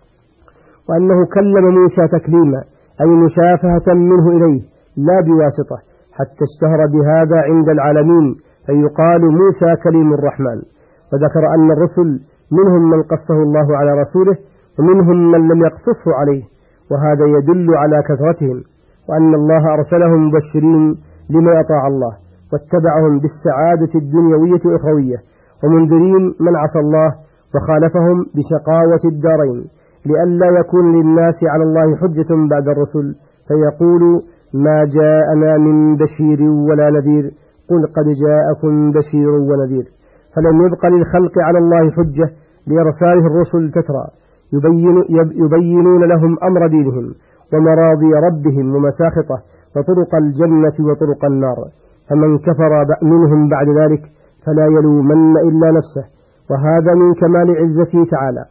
وأنه كلم موسى تكليما، أي مشافهة منه إليه لا بواسطة، حتى اشتهر بهذا عند العالمين، فيقال موسى كليم الرحمن. وذكر أن الرسل منهم من قصه الله على رسوله ومنهم من لم يقصصه عليه، وهذا يدل على كثرتهم، وأن الله أرسلهم مبشرين لمن أطاع الله واتبعهم بالسعادة الدنيوية والأخروية، ومنذرين من عصى الله وخالفهم بشقاوة الدارين، لئلا يكون للناس على الله حجة بعد الرسل فيقولوا ما جاءنا من بشير ولا نذير، قل قد جاءكم بشير ونذير. فلم يبق للخلق على الله حجة لإرساله الرسل تترى يبين يبينون لهم أمر دينهم ومراضي ربهم ومساخطه وطرق الجنة وطرق النار، فمن كفر منهم بعد ذلك فلا يلومن إلا نفسه. وهذا من كمال عزته تعالى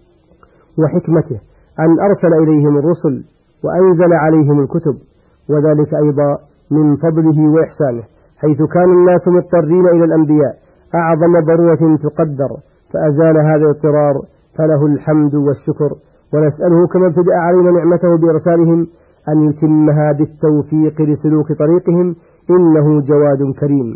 وحكمته أن أرسل إليهم الرسل وأنزل عليهم الكتب، وذلك أيضا من فضله وإحسانه، حيث كان الناس مضطرين إلى الأنبياء أعظم ضرورة تقدر، فأزال هذا الاضطرار، فله الحمد والشكر، ونسأله كما ابتدأ علينا نعمته بإرسالهم أن يتمها بالتوفيق لسلوك طريقهم، إنه جواد كريم.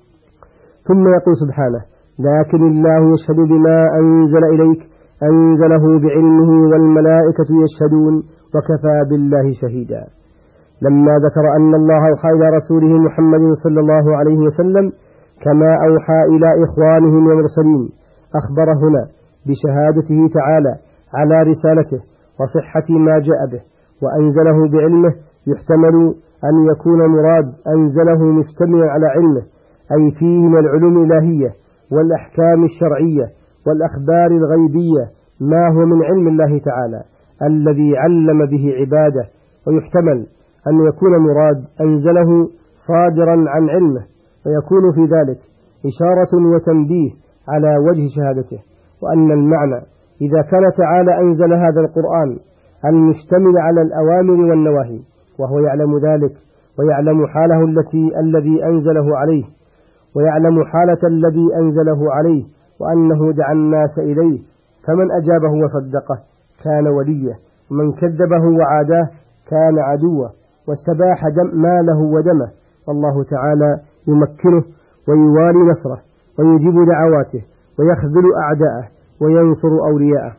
ثم يقول سبحانه: لكن الله يشهد بما أنزل إليك أنزله بعلمه والملائكة يشهدون وكفى بالله شهيدا. لما ذكر أن الله أوحى إلى رسوله محمد صلى الله عليه وسلم كما أوحى إلى إخوانه من المرسلين، أخبر هنا بشهادته تعالى على رسالته وصحة ما جاء به، وأنزله بعلمه يحتمل أن يكون مراد أنزله مشتملا على علمه، أي فيه من العلوم الإلهية والأحكام الشرعية والأخبار الغيبية ما هو من علم الله تعالى الذي علم به عباده، ويحتمل أن يكون مراد أنزله صادرا عن علمه، ويكون في ذلك إشارة وتنبيه على وجه شهادته، وأن المعنى إذا كان تعالى أنزل هذا القرآن المشتمل على الأوامر والنواهي وهو يعلم ذلك، ويعلم حاله التي الذي أنزله عليه، ويعلم حالة الذي أنزله عليه، وأنه دعا الناس إليه، فمن أجابه وصدقه كان وليه، ومن كذبه وعاداه كان عدوه، واستباح دم ماله ودمه، والله تعالى يمكنه ويوالي نصره ويجيب دعواته ويخذل أعداءه وينصر أولياءه.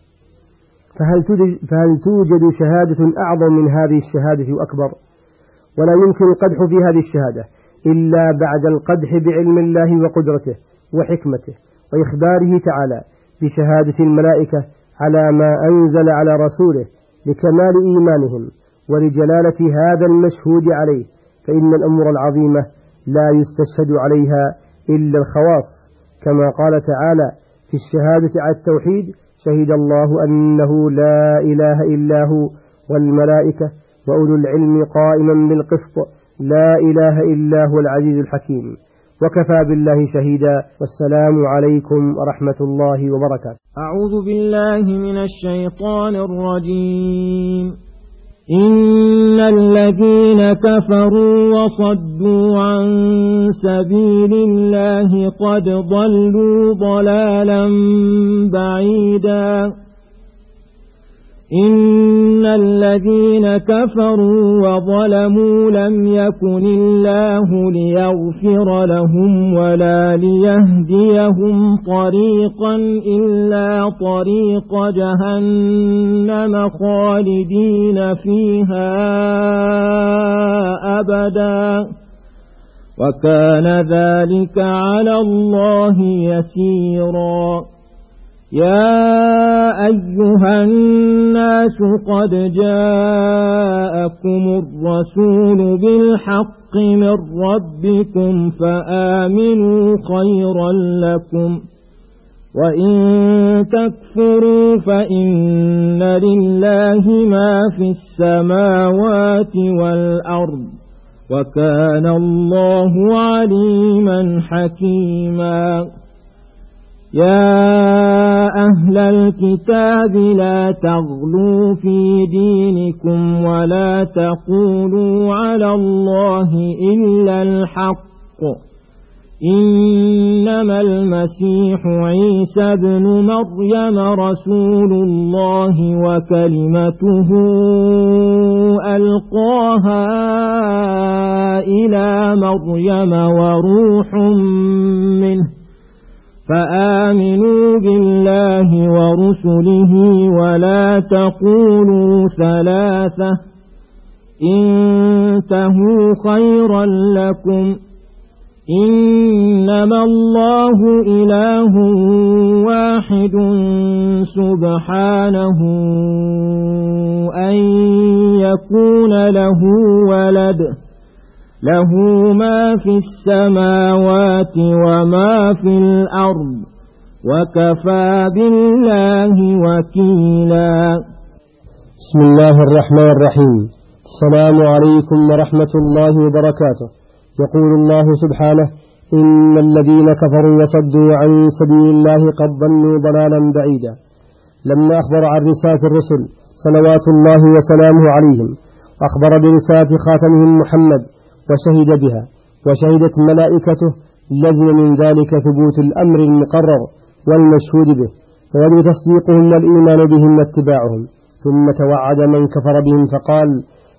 فهل توجد, فهل توجد شهادة أعظم من هذه الشهادة وأكبر؟ ولا يمكن القدح في هذه الشهادة إلا بعد القدح بعلم الله وقدرته وحكمته وإخباره تعالى بشهادة الملائكة على ما أنزل على رسوله لكمال إيمانهم ولجلالة هذا المشهود عليه، فإن الأمور العظيمة لا يستشهد عليها إلا الخواص، كما قال تعالى في الشهادة على التوحيد: شهد الله أنه لا إله إلا هو والملائكة وأولو العلم قائما بالقسط لا إله إلا هو العزيز الحكيم، وكفى بالله شهيدا، والسلام عليكم ورحمة الله وبركاته. أعوذ بالله من الشيطان الرجيم. إن الذين كفروا وصدوا عن سبيل الله قد ضلوا ضلالا بعيدا. إن الذين كفروا وظلموا لم يكن الله ليغفر لهم ولا ليهديهم طريقا إلا طريق جهنم خالدين فيها أبدا، وكان ذلك على الله يسيرا. يا أيها الناس قد جاءكم الرسول بالحق من ربكم فآمنوا خيرا لكم، وإن تكفروا فإن لله ما في السماوات والأرض، وكان الله عليما حكيما. يا أهل الكتاب لا تغلوا في دينكم ولا تقولوا على الله إلا الحق، إنما المسيح عيسى ابن مريم رسول الله وكلمته ألقاها إلى مريم وروح منه فآمنوا بالله ورسله ولا تقولوا ثلاثة انتهوا خيرا لكم إنما الله إله واحد سبحانه أن يكون له ولد له ما في السماوات وما في الأرض وكفى بالله وكيلا. بسم الله الرحمن الرحيم. السلام عليكم ورحمة الله وبركاته. يقول الله سبحانه: إن الذين كفروا وصدوا عن سبيل الله قد ضلوا ضلالا بعيدا. لما أخبر عن رسالة الرسل صلوات الله وسلامه عليهم، أخبر برسالة خاتمهم محمد وشهد بها وشهدت ملائكته، لزم من ذلك ثبوت الأمر المقرر والمشهود به، ويجب تصديقهم والإيمان بهم واتباعهم. ثم توعد من كفر بهم فقال: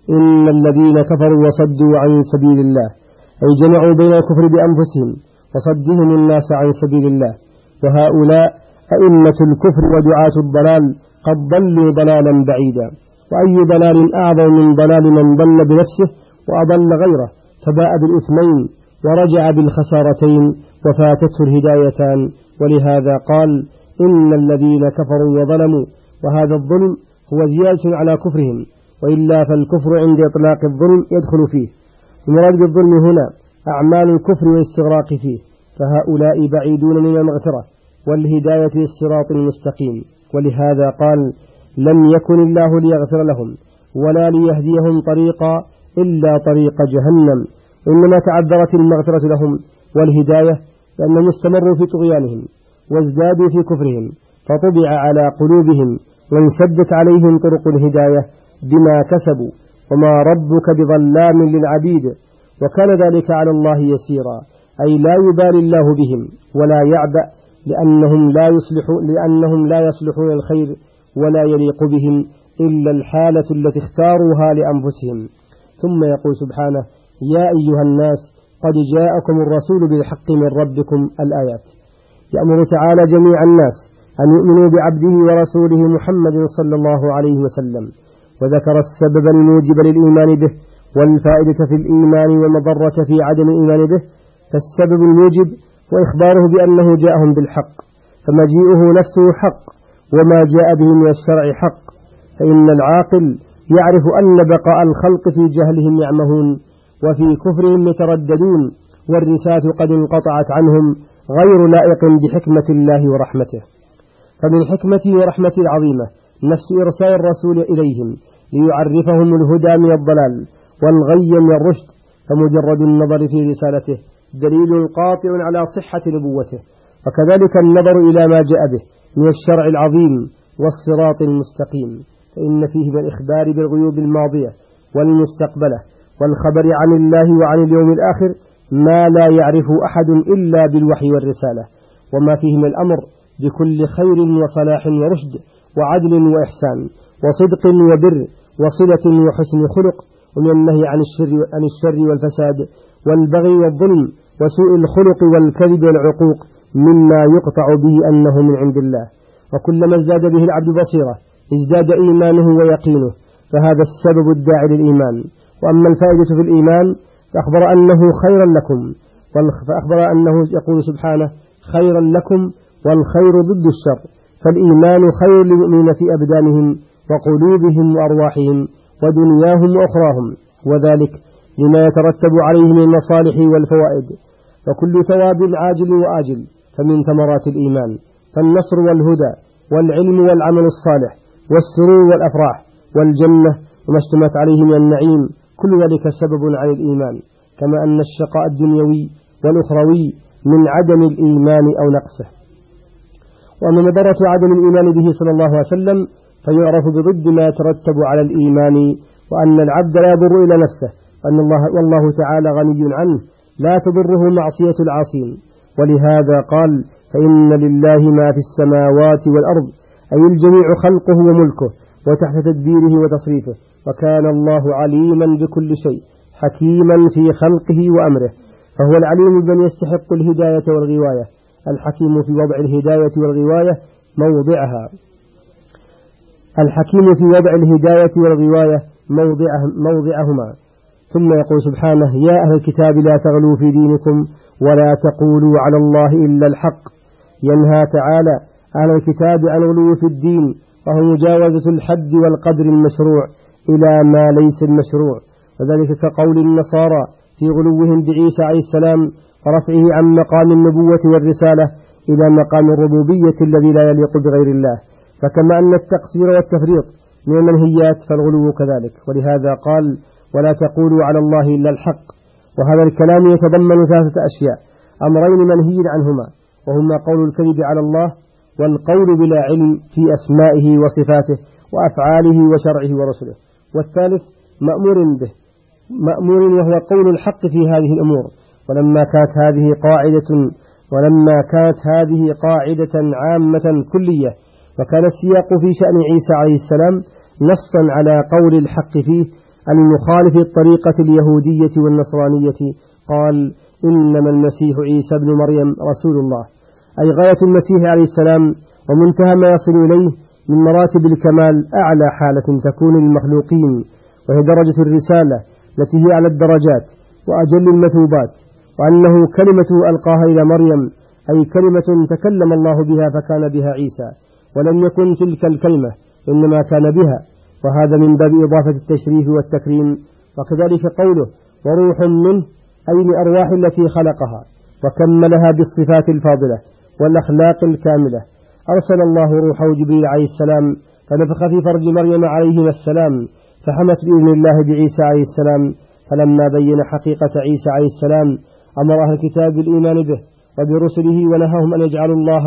إن الذين كفروا وصدوا عن سبيل الله، أي جمعوا بين الكفر بأنفسهم وصدهم الناس عن سبيل الله. وهؤلاء أئمة الكفر ودعاة الضلال قد ضلوا ضلالا بعيدا. وأي ضلال أعظم من ضلال من ضل بنفسه وأضل غيره، فباء بالإثمين ورجع بالخسارتين وفاتته الهدايتان. ولهذا قال: إن الذين كفروا وظلموا. وهذا الظلم هو زيادة على كفرهم، وإلا فالكفر عند إطلاق الظلم يدخل فيه. المراد بالظلم هنا أعمال الكفر والاستغراق فيه، فهؤلاء بعيدون من المغفرة والهداية للصراط المستقيم. ولهذا قال: لم يكن الله ليغفر لهم ولا ليهديهم طريقا إلا طريق جهنم. إنما تعذرت المغفرة لهم والهداية لأنهم استمروا في طغيانهم وازدادوا في كفرهم، فطبع على قلوبهم وانسدت عليهم طرق الهداية بما كسبوا، وما ربك بظلام للعبيد. وكان ذلك على الله يسيرا، أي لا يبالي الله بهم ولا يعبأ، لأنهم لا يصلحون لأنهم لا يصلحون الخير ولا يليق بهم إلا الحالة التي اختاروها لأنفسهم. ثم يقول سبحانه: يا أيها الناس قد جاءكم الرسول بالحق من ربكم. الآيات. يأمر تعالى جميع الناس أن يؤمنوا بعبده ورسوله محمد صلى الله عليه وسلم، وذكر السبب الموجب للإيمان به والفائدة في الإيمان والمضرة في عدم الإيمان به. فالسبب الموجب هو إخباره بأنه جاءهم بالحق، فمجيئه نفسه حق، وما جاء به من الشرع حق. فإن العاقل يعرف أن بقاء الخلق في جهلهم يعمهون وفي كفرهم يترددون، والرسالة قد انقطعت عنهم، غير لائق بحكمة الله ورحمته. فمن حكمته ورحمته العظيمة نفس إرسال الرسول إليهم ليعرفهم الهدى من الضلال والغي من الرشد. فمجرد النظر في رسالته دليل قاطع على صحة نبوته، وكذلك النظر إلى ما جاء به من الشرع العظيم والصراط المستقيم، فإن فيه من الإخبار بالغيوب الماضية والمستقبلة والخبر عن الله وعن اليوم الآخر ما لا يعرفه أحد إلا بالوحي والرسالة، وما فيه من الأمر بكل خير وصلاح ورشد وعدل وإحسان وصدق وبر وصلة وحسن خلق، ومن النهي عن الشر, عن الشر والفساد والبغي والظلم وسوء الخلق والكذب والعقوق، مما يقطع به أنه من عند الله. وكلما ازداد به العبد بصيرة ازداد إيمانه ويقينه، فهذا السبب الداعي للإيمان. وأما الفائدة في الإيمان فأخبر أنه خيرا لكم، فأخبر أنه يقول سبحانه: خيرا لكم، والخير ضد الشر. فالإيمان خير للمؤمنين في أبدانهم وقلوبهم وأرواحهم ودنياهم وأخراهم، وذلك لما يترتب عليه من المصالح والفوائد. وكل ثواب عاجل وآجل فمن ثمرات الإيمان، فالنصر والهدى والعلم والعمل الصالح والسرور والأفراح والجنة وما اشتمت عليه من النعيم، كل ذلك سبب على الإيمان. كما أن الشقاء الدنيوي والأخروي من عدم الإيمان أو نقصه. وأما مضرة عدم الإيمان به صلى الله عليه وسلم فيعرف بضد ما يترتب على الإيمان، وأن العبد لا يضر إلى نفسه، وأن الله والله تعالى غني عنه لا تضره معصية العاصين. ولهذا قال: فإن لله ما في السماوات والأرض، أي الجميع خلقه وملكه وتحت تدبيره وتصريفه، وكان الله عليما بكل شيء حكيما في خلقه وأمره. فهو العليم بمن يستحق الهداية والغواية، الحكيم في وضع الهداية والغواية موضعها الحكيم في وضع الهداية والغواية موضعه موضعهما. ثم يقول سبحانه: يا أهل الكتاب لا تغلوا في دينكم ولا تقولوا على الله إلا الحق. ينهى تعالى أهل الكتاب عن غلو في الدين، وهو مجاوزة الحد والقدر المشروع إلى ما ليس المشروع، وذلك كقول النصارى في غلوهم بعيسى عليه السلام ورفعه عن مقام النبوة والرسالة إلى مقام الربوبية الذي لا يليق بغير الله. فكما أن التقصير والتفريط من المنهيات فالغلو كذلك. ولهذا قال: ولا تقولوا على الله إلا الحق. وهذا الكلام يتضمن ثلاثة أشياء: أمرين منهي عنهما، وهما قول الكذب على الله، والقول بلا علم في أسمائه وصفاته وأفعاله وشرعه ورسله. والثالث مأمور به مأمور وهو قول الحق في هذه الأمور. ولما كانت هذه قاعدة ولما كانت هذه قاعدة عامة كلية، وكان السياق في شأن عيسى عليه السلام نصا على قول الحق فيه المخالف الطريقة اليهودية والنصرانية، قال: إنما المسيح عيسى ابن مريم رسول الله، أي غاية المسيح عليه السلام ومنتهى ما يصل إليه من مراتب الكمال، أعلى حالة تكون للمخلوقين، وهي درجة الرسالة التي هي على الدرجات وأجل المثوبات، وأنه كلمة ألقاها إلى مريم، أي كلمة تكلم الله بها فكان بها عيسى، ولم يكن تلك الكلمة إنما كان بها، وهذا من باب إضافة التشريف والتكريم. وكذلك قوله: وروح منه، أي لأرواح التي خلقها وكملها بالصفات الفاضلة والأخلاق الكاملة. أرسل الله روحه جبريل عليه السلام فنفخ في فرج مريم عليه السلام، فحمت بإذن الله بعيسى عليه السلام. فلما بين حقيقة عيسى عليه السلام أمر أهل الكتاب بالإيمان به وبرسله، ونهاهم أن يجعلوا الله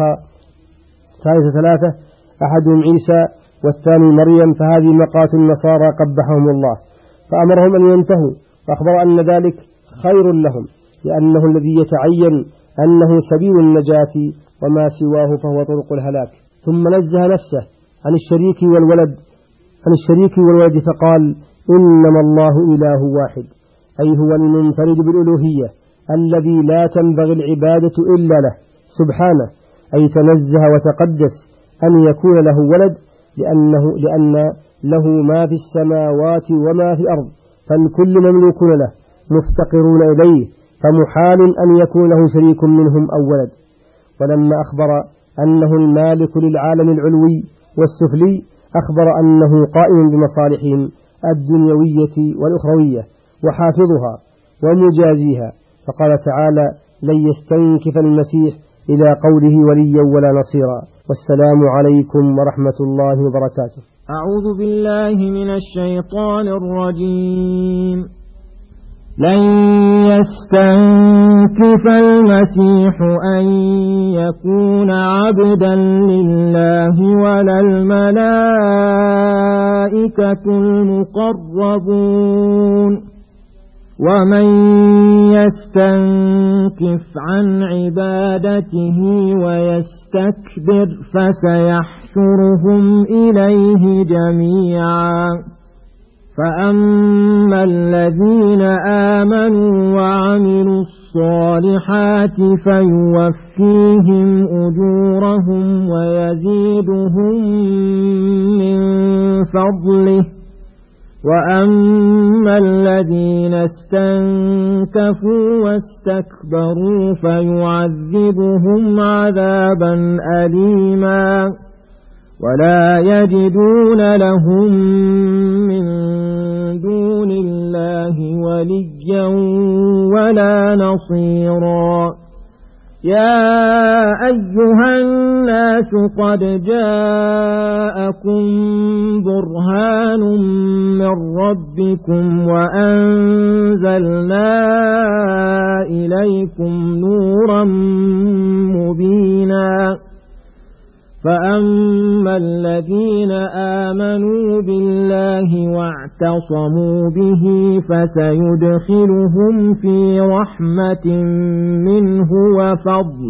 ثالث ثلاثة، أحدهم عيسى والثاني مريم، فهذه مقات النصارى قبحهم الله، فأمرهم أن ينتهوا، وأخبر أن ذلك خير لهم، لأنه الذي يتعين أنه سبيل النجاة، وما سواه فهو طرق الهلاك. ثم نزه نفسه عن الشريك والولد عن الشريك والولد فقال: إنما الله إله واحد، أي هو المنفرد بالألوهية الذي لا تنبغي العبادة إلا له سبحانه، أي تنزه وتقدس أن يكون له ولد، لأنه لأن له ما في السماوات وما في الأرض، فالكل مملوك له مفتقرون إليه، فمحال أن يكون له شريك منهم أو ولد. ولما أخبر أنه المالك للعالم العلوي والسفلي، أخبر أنه قائم بمصالحهم الدنيوية والأخروية وحافظها ومجازيها، فقال تعالى: لن يستنكف المسيح إلى قوله وليا ولا نصيرا. والسلام عليكم ورحمة الله وبركاته. أعوذ بالله من الشيطان الرجيم. لن يستنكف المسيح أن يكون عبدا لله ولا الملائكة المقربون، ومن يستنكف عن عبادته ويستكبر فسيحشرهم إليه جميعا. فأما الذين آمنوا وعملوا الصالحات فيوفيهم أجورهم ويزيدهم من فضله، وأما الذين استنكفوا واستكبروا فيعذبهم عذابا أليما، ولا يجدون لهم من دون الله وليا ولا نصيرا. يا أيها الناس قد جاءكم برهان من ربكم وأنزلنا إليكم نورا مبينا. فأما الذين آمنوا بالله واعتصموا به فسيدخلهم في رحمة منه وفضل،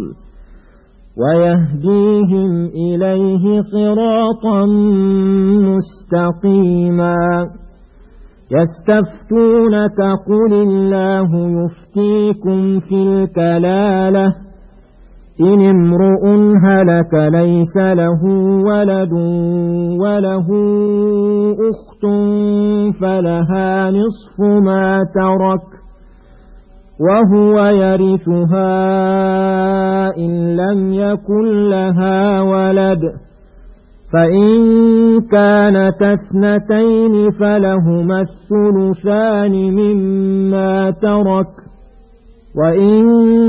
ويهديهم إليه صراطا مستقيما. يستفتونك قل الله يفتيكم في الكلالة، إن امرؤ هلك ليس له ولد وله أخت فلها نصف ما ترك وهو يرثها إن لم يكن لها ولد فإن كانت اثنتين فلهما الثلثان مما ترك وإن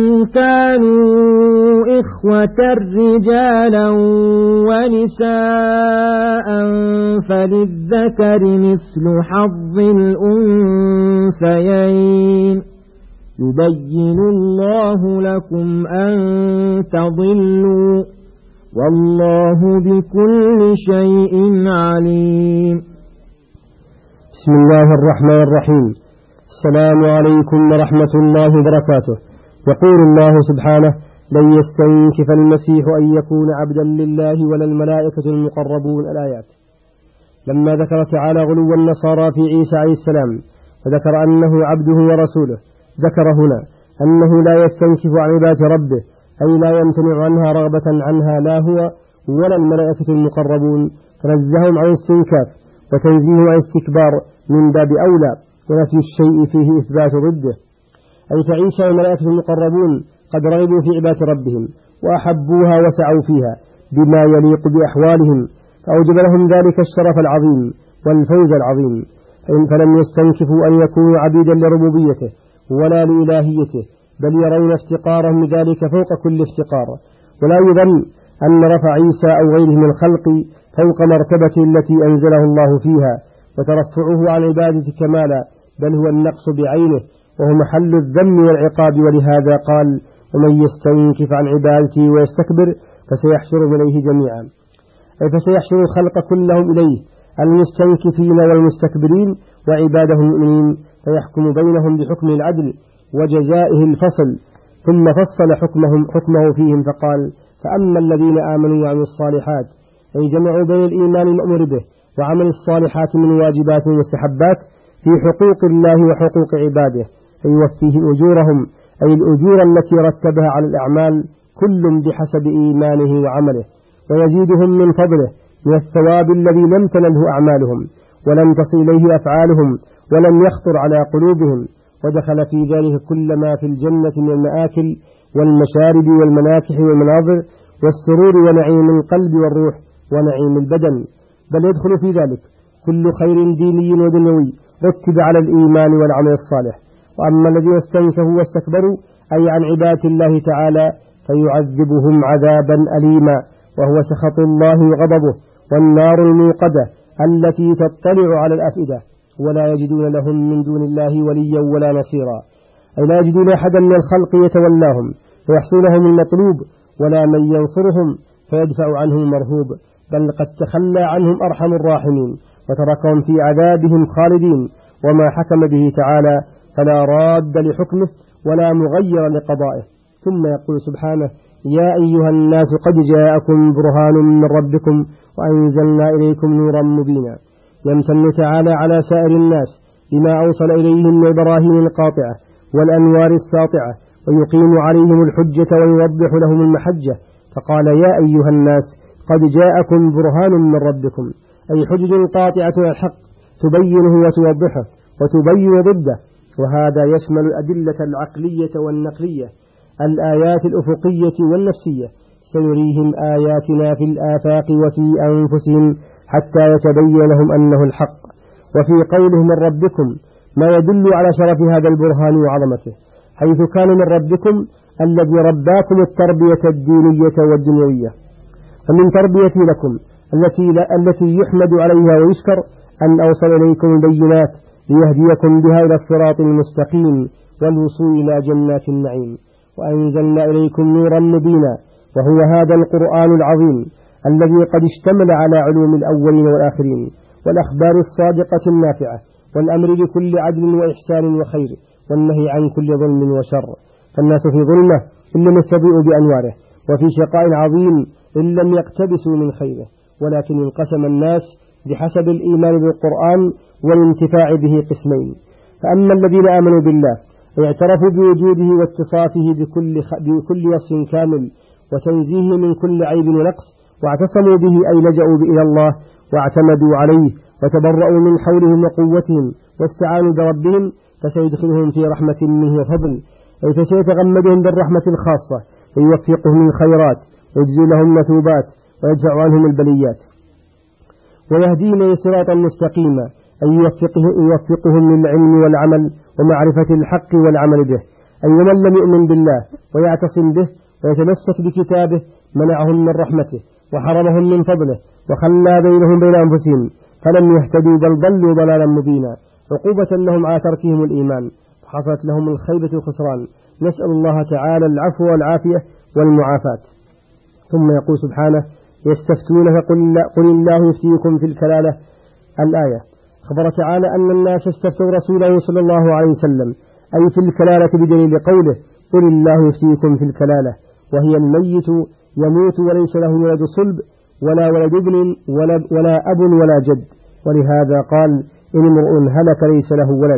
كانوا إخوة رجالا ونساء فللذكر مثل حظ الأنثيين يبين الله لكم أن تضلوا والله بكل شيء عليم. بسم الله الرحمن الرحيم. السلام عليكم ورحمة الله وبركاته. يقول الله سبحانه: لن يستنكف المسيح أن يكون عبدا لله ولا الملائكة المقربون. الآيات. لما ذكر تعالى غلو النصارى في عيسى عليه السلام وذكر أنه عبده ورسوله، ذكر هنا أنه لا يستنكف عن عبادة ربه، أي لا يمتنع عنها رغبة عنها لا هو ولا الملائكة المقربون، فنزههم عن استنكاف وتنزيههم عن استكبار من باب أولى، ونفي الشيء فيه إثبات ضده. أي فعيسى والملائكة المقربون قد رغبوا في عبادة ربهم وأحبوها وسعوا فيها بما يليق بأحوالهم، فأوجب لهم ذلك الشرف العظيم والفوز العظيم، فلم يستنكفوا أن يكونوا عبيدا لربوبيته ولا لإلهيته، بل يرون افتقارهم ذلك فوق كل افتقار. ولا يظن أن رفع عيسى أو غيره من الخلق فوق مرتبته التي أنزله الله فيها وترفعه عن عبادة كمالا، بل هو النقص بعينه وهو محل الذم والعقاب. ولهذا قال: ومن يستنكف عن عبادتي ويستكبر فسيحشرهم إليه جميعا، أي فسيحشر الخلق كلهم إليه، المستنكفين والمستكبرين وعباده المؤمنين، فيحكم بينهم بحكم العدل وجزائه الفصل. ثم فصل حكمهم حكمه فيهم فقال: فأما الذين آمنوا وعملوا الصالحات، أي جمعوا بين الإيمان المأمور به وعمل الصالحات من واجبات ومستحبات في حقوق الله وحقوق عباده، فيوفيهم أجورهم، أي الأجور التي رتبها على الأعمال كل بحسب إيمانه وعمله، ويزيدهم من فضله من الثواب الذي لم تنله أعمالهم ولم تصل إليه أفعالهم ولم يخطر على قلوبهم. ودخل في ذلك كل ما في الجنة من المآكل والمشارب والمناكح والمناظر والسرور ونعيم القلب والروح ونعيم البدن، بل يدخل في ذلك كل خير ديني ودنيوي رتب على الإيمان والعمل الصالح. وأما الذين استنكفوا واستكبروا أي عن عبادة الله تعالى فيعذبهم عذابا أليما، وهو سخط الله وغضبه والنار الموقدة التي تطلع على الأفئدة، ولا يجدون لهم من دون الله وليا ولا نصيرا، أي لا يجدون أحدا من الخلق يتولاهم فيحصل لهم المطلوب، ولا من ينصرهم فيدفع عنهم المرهوب، بل قد تخلى عنهم أرحم الراحمين وتركهم في عذابهم خالدين. وما حكم به تعالى فلا راد لحكمه ولا مغير لقضائه. ثم يقول سبحانه: يا أيها الناس قد جاءكم برهان من ربكم وأنزلنا إليكم نورا مبينا. يمتن تعالى على سائر الناس بما أوصل إليهم من البراهين القاطعة والأنوار الساطعة، ويقيم عليهم الحجة ويوضح لهم المحجة، فقال: يا أيها الناس قد جاءكم برهان من ربكم، أي حجج قاطعة الحق تبينه وتوضحه وتبين ضده. وهذا يشمل الأدلة العقلية والنقلية، الآيات الأفقية والنفسية. سنريهم آياتنا في الآفاق وفي أنفسهم حتى يتبين لهم أنه الحق. وفي قوله من ربكم ما يدل على شرف هذا البرهان وعظمته، حيث كان من ربكم الذي رباكم التربية الدينية والدنيوية. فمن تربيتي لكم التي, التي يحمد عليها ويشكر أن أوصل إليكم البينات ليهديكم بها إلى الصراط المستقيم والوصول إلى جنات النعيم. وأنزلنا إليكم نورا مبينا، وهو هذا القرآن العظيم الذي قد اشتمل على علوم الأولين والآخرين والأخبار الصادقة النافعة والأمر بكل عدل وإحسان وخير والنهي عن كل ظلم وشر. فالناس في ظلمة إن لم يستضيئوا بأنواره، وفي شقاء عظيم إن لم يقتبسوا من خيره، ولكن انقسم الناس بحسب الإيمان بالقرآن والانتفاع به قسمين. فأما الذين آمنوا بالله اعترفوا بوجوده واتصافه بكل, بكل وصف كامل وتنزيه من كل عيب ونقص، واعتصموا به أي لجأوا إلى الله واعتمدوا عليه وتبرؤوا من حولهم وقوتهم واستعانوا بربهم، فسيدخلهم في رحمة منه وفضل، أي فسيتغمدهم بالرحمة الخاصة ويوفقهم للخيرات ويجزي لهم مثوبات ويدفع عنهم البليات ويهديهم صراطا مستقيما، أي يوفقهم للعلم والعمل ومعرفة الحق والعمل به. أي ومن لم يؤمن بالله ويعتصم به ويتمسك بكتابه منعهم من رحمته وحرمهم من فضله وخلى بينهم بين أنفسهم فلم يهتدوا بل ضلوا ضلالا مبينا، عقوبة لهم على تركهم الإيمان، فحصلت لهم الخيبة والخسران. نسأل الله تعالى العفو والعافية والمعافاة. ثم يقول سبحانه: يستفتونك قل الله يفتيكم في الكلالة. الآية. خبر تعالى أن الناس استفتوا رسوله صلى الله عليه وسلم أي في الكلالة بدليل قوله: قل الله يفتيكم في الكلالة، وهي الميت يموت وليس له ولد صلب ولا ولد ابن ولا, ولا أب ولا جد، ولهذا قال: إن امرؤ هلك ليس له ولد،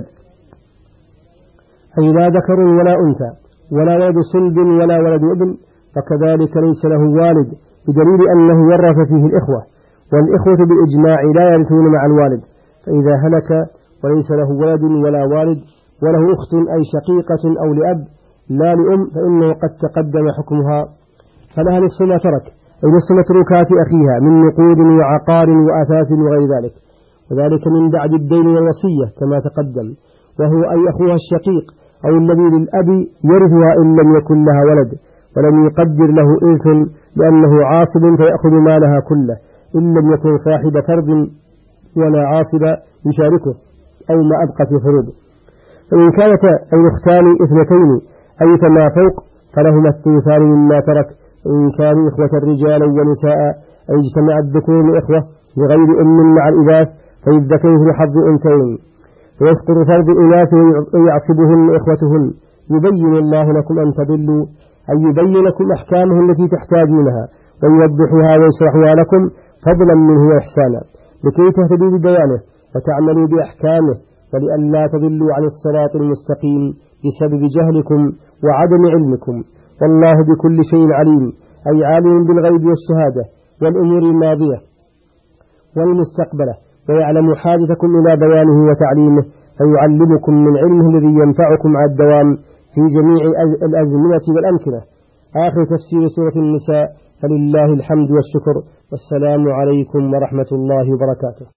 أي لا ذكر ولا أنثى ولا ولد صلب ولا ولد ابن، فكذلك ليس له والد، بدليل أنه ورث فيه الإخوة، والإخوة بالإجماع لا يرثون مع الوالد، فإذا هلك وليس له ولد ولا والد وله أخت أي شقيقة أو لأب لا لأم فإنه قد تقدم حكمها، فلها نصف ما ترك، أي نصف متروكات أخيها من نقود وعقار وأثاث وغير ذلك، وذلك من بعد الدين والوصية كما تقدم، وهو أي أخوها الشقيق أو الذي للأب يرثها إن لم يكن لها ولد ولم يقدر له إرث لأنه عاصب فيأخذ مالها كله إن لم يكن صاحب فرد ولا عاصب يشاركه أو ما أبقت الفروض. فإن كانت أي الأختان اثنتين أي فما فوق فلهما الثلثان مما ترك، وإن كانوا إخوة الرجال ونساء أي اجتمع الذكور الإخوة لغير أم مع الإناث فللذكر مثل حظ الأنثيين، ويسقط فرض الإناث ويعصبهن إخوتهن. يبين الله لكم أن تضلوا، أي يبين لكم أحكامه التي تحتاجونها ويوضحها ويشرحها لكم فضلا منه وإحسانا، لكي تهتدوا ببيانه وتعملوا بأحكامه، ولئلا تضلوا عن الصراط المستقيم بسبب جهلكم وعدم علمكم. والله بكل شيء عليم، أي عالم بالغيب والشهادة والأمور الماضية والمستقبلة، ويعلم حاجتكم إلى بيانه وتعليمه، فيعلمكم من علمه الذي ينفعكم على الدوام في جميع الأزمنة والأمكنة. آخر تفسير سورة النساء، فلله الحمد والشكر، والسلام عليكم ورحمة الله وبركاته.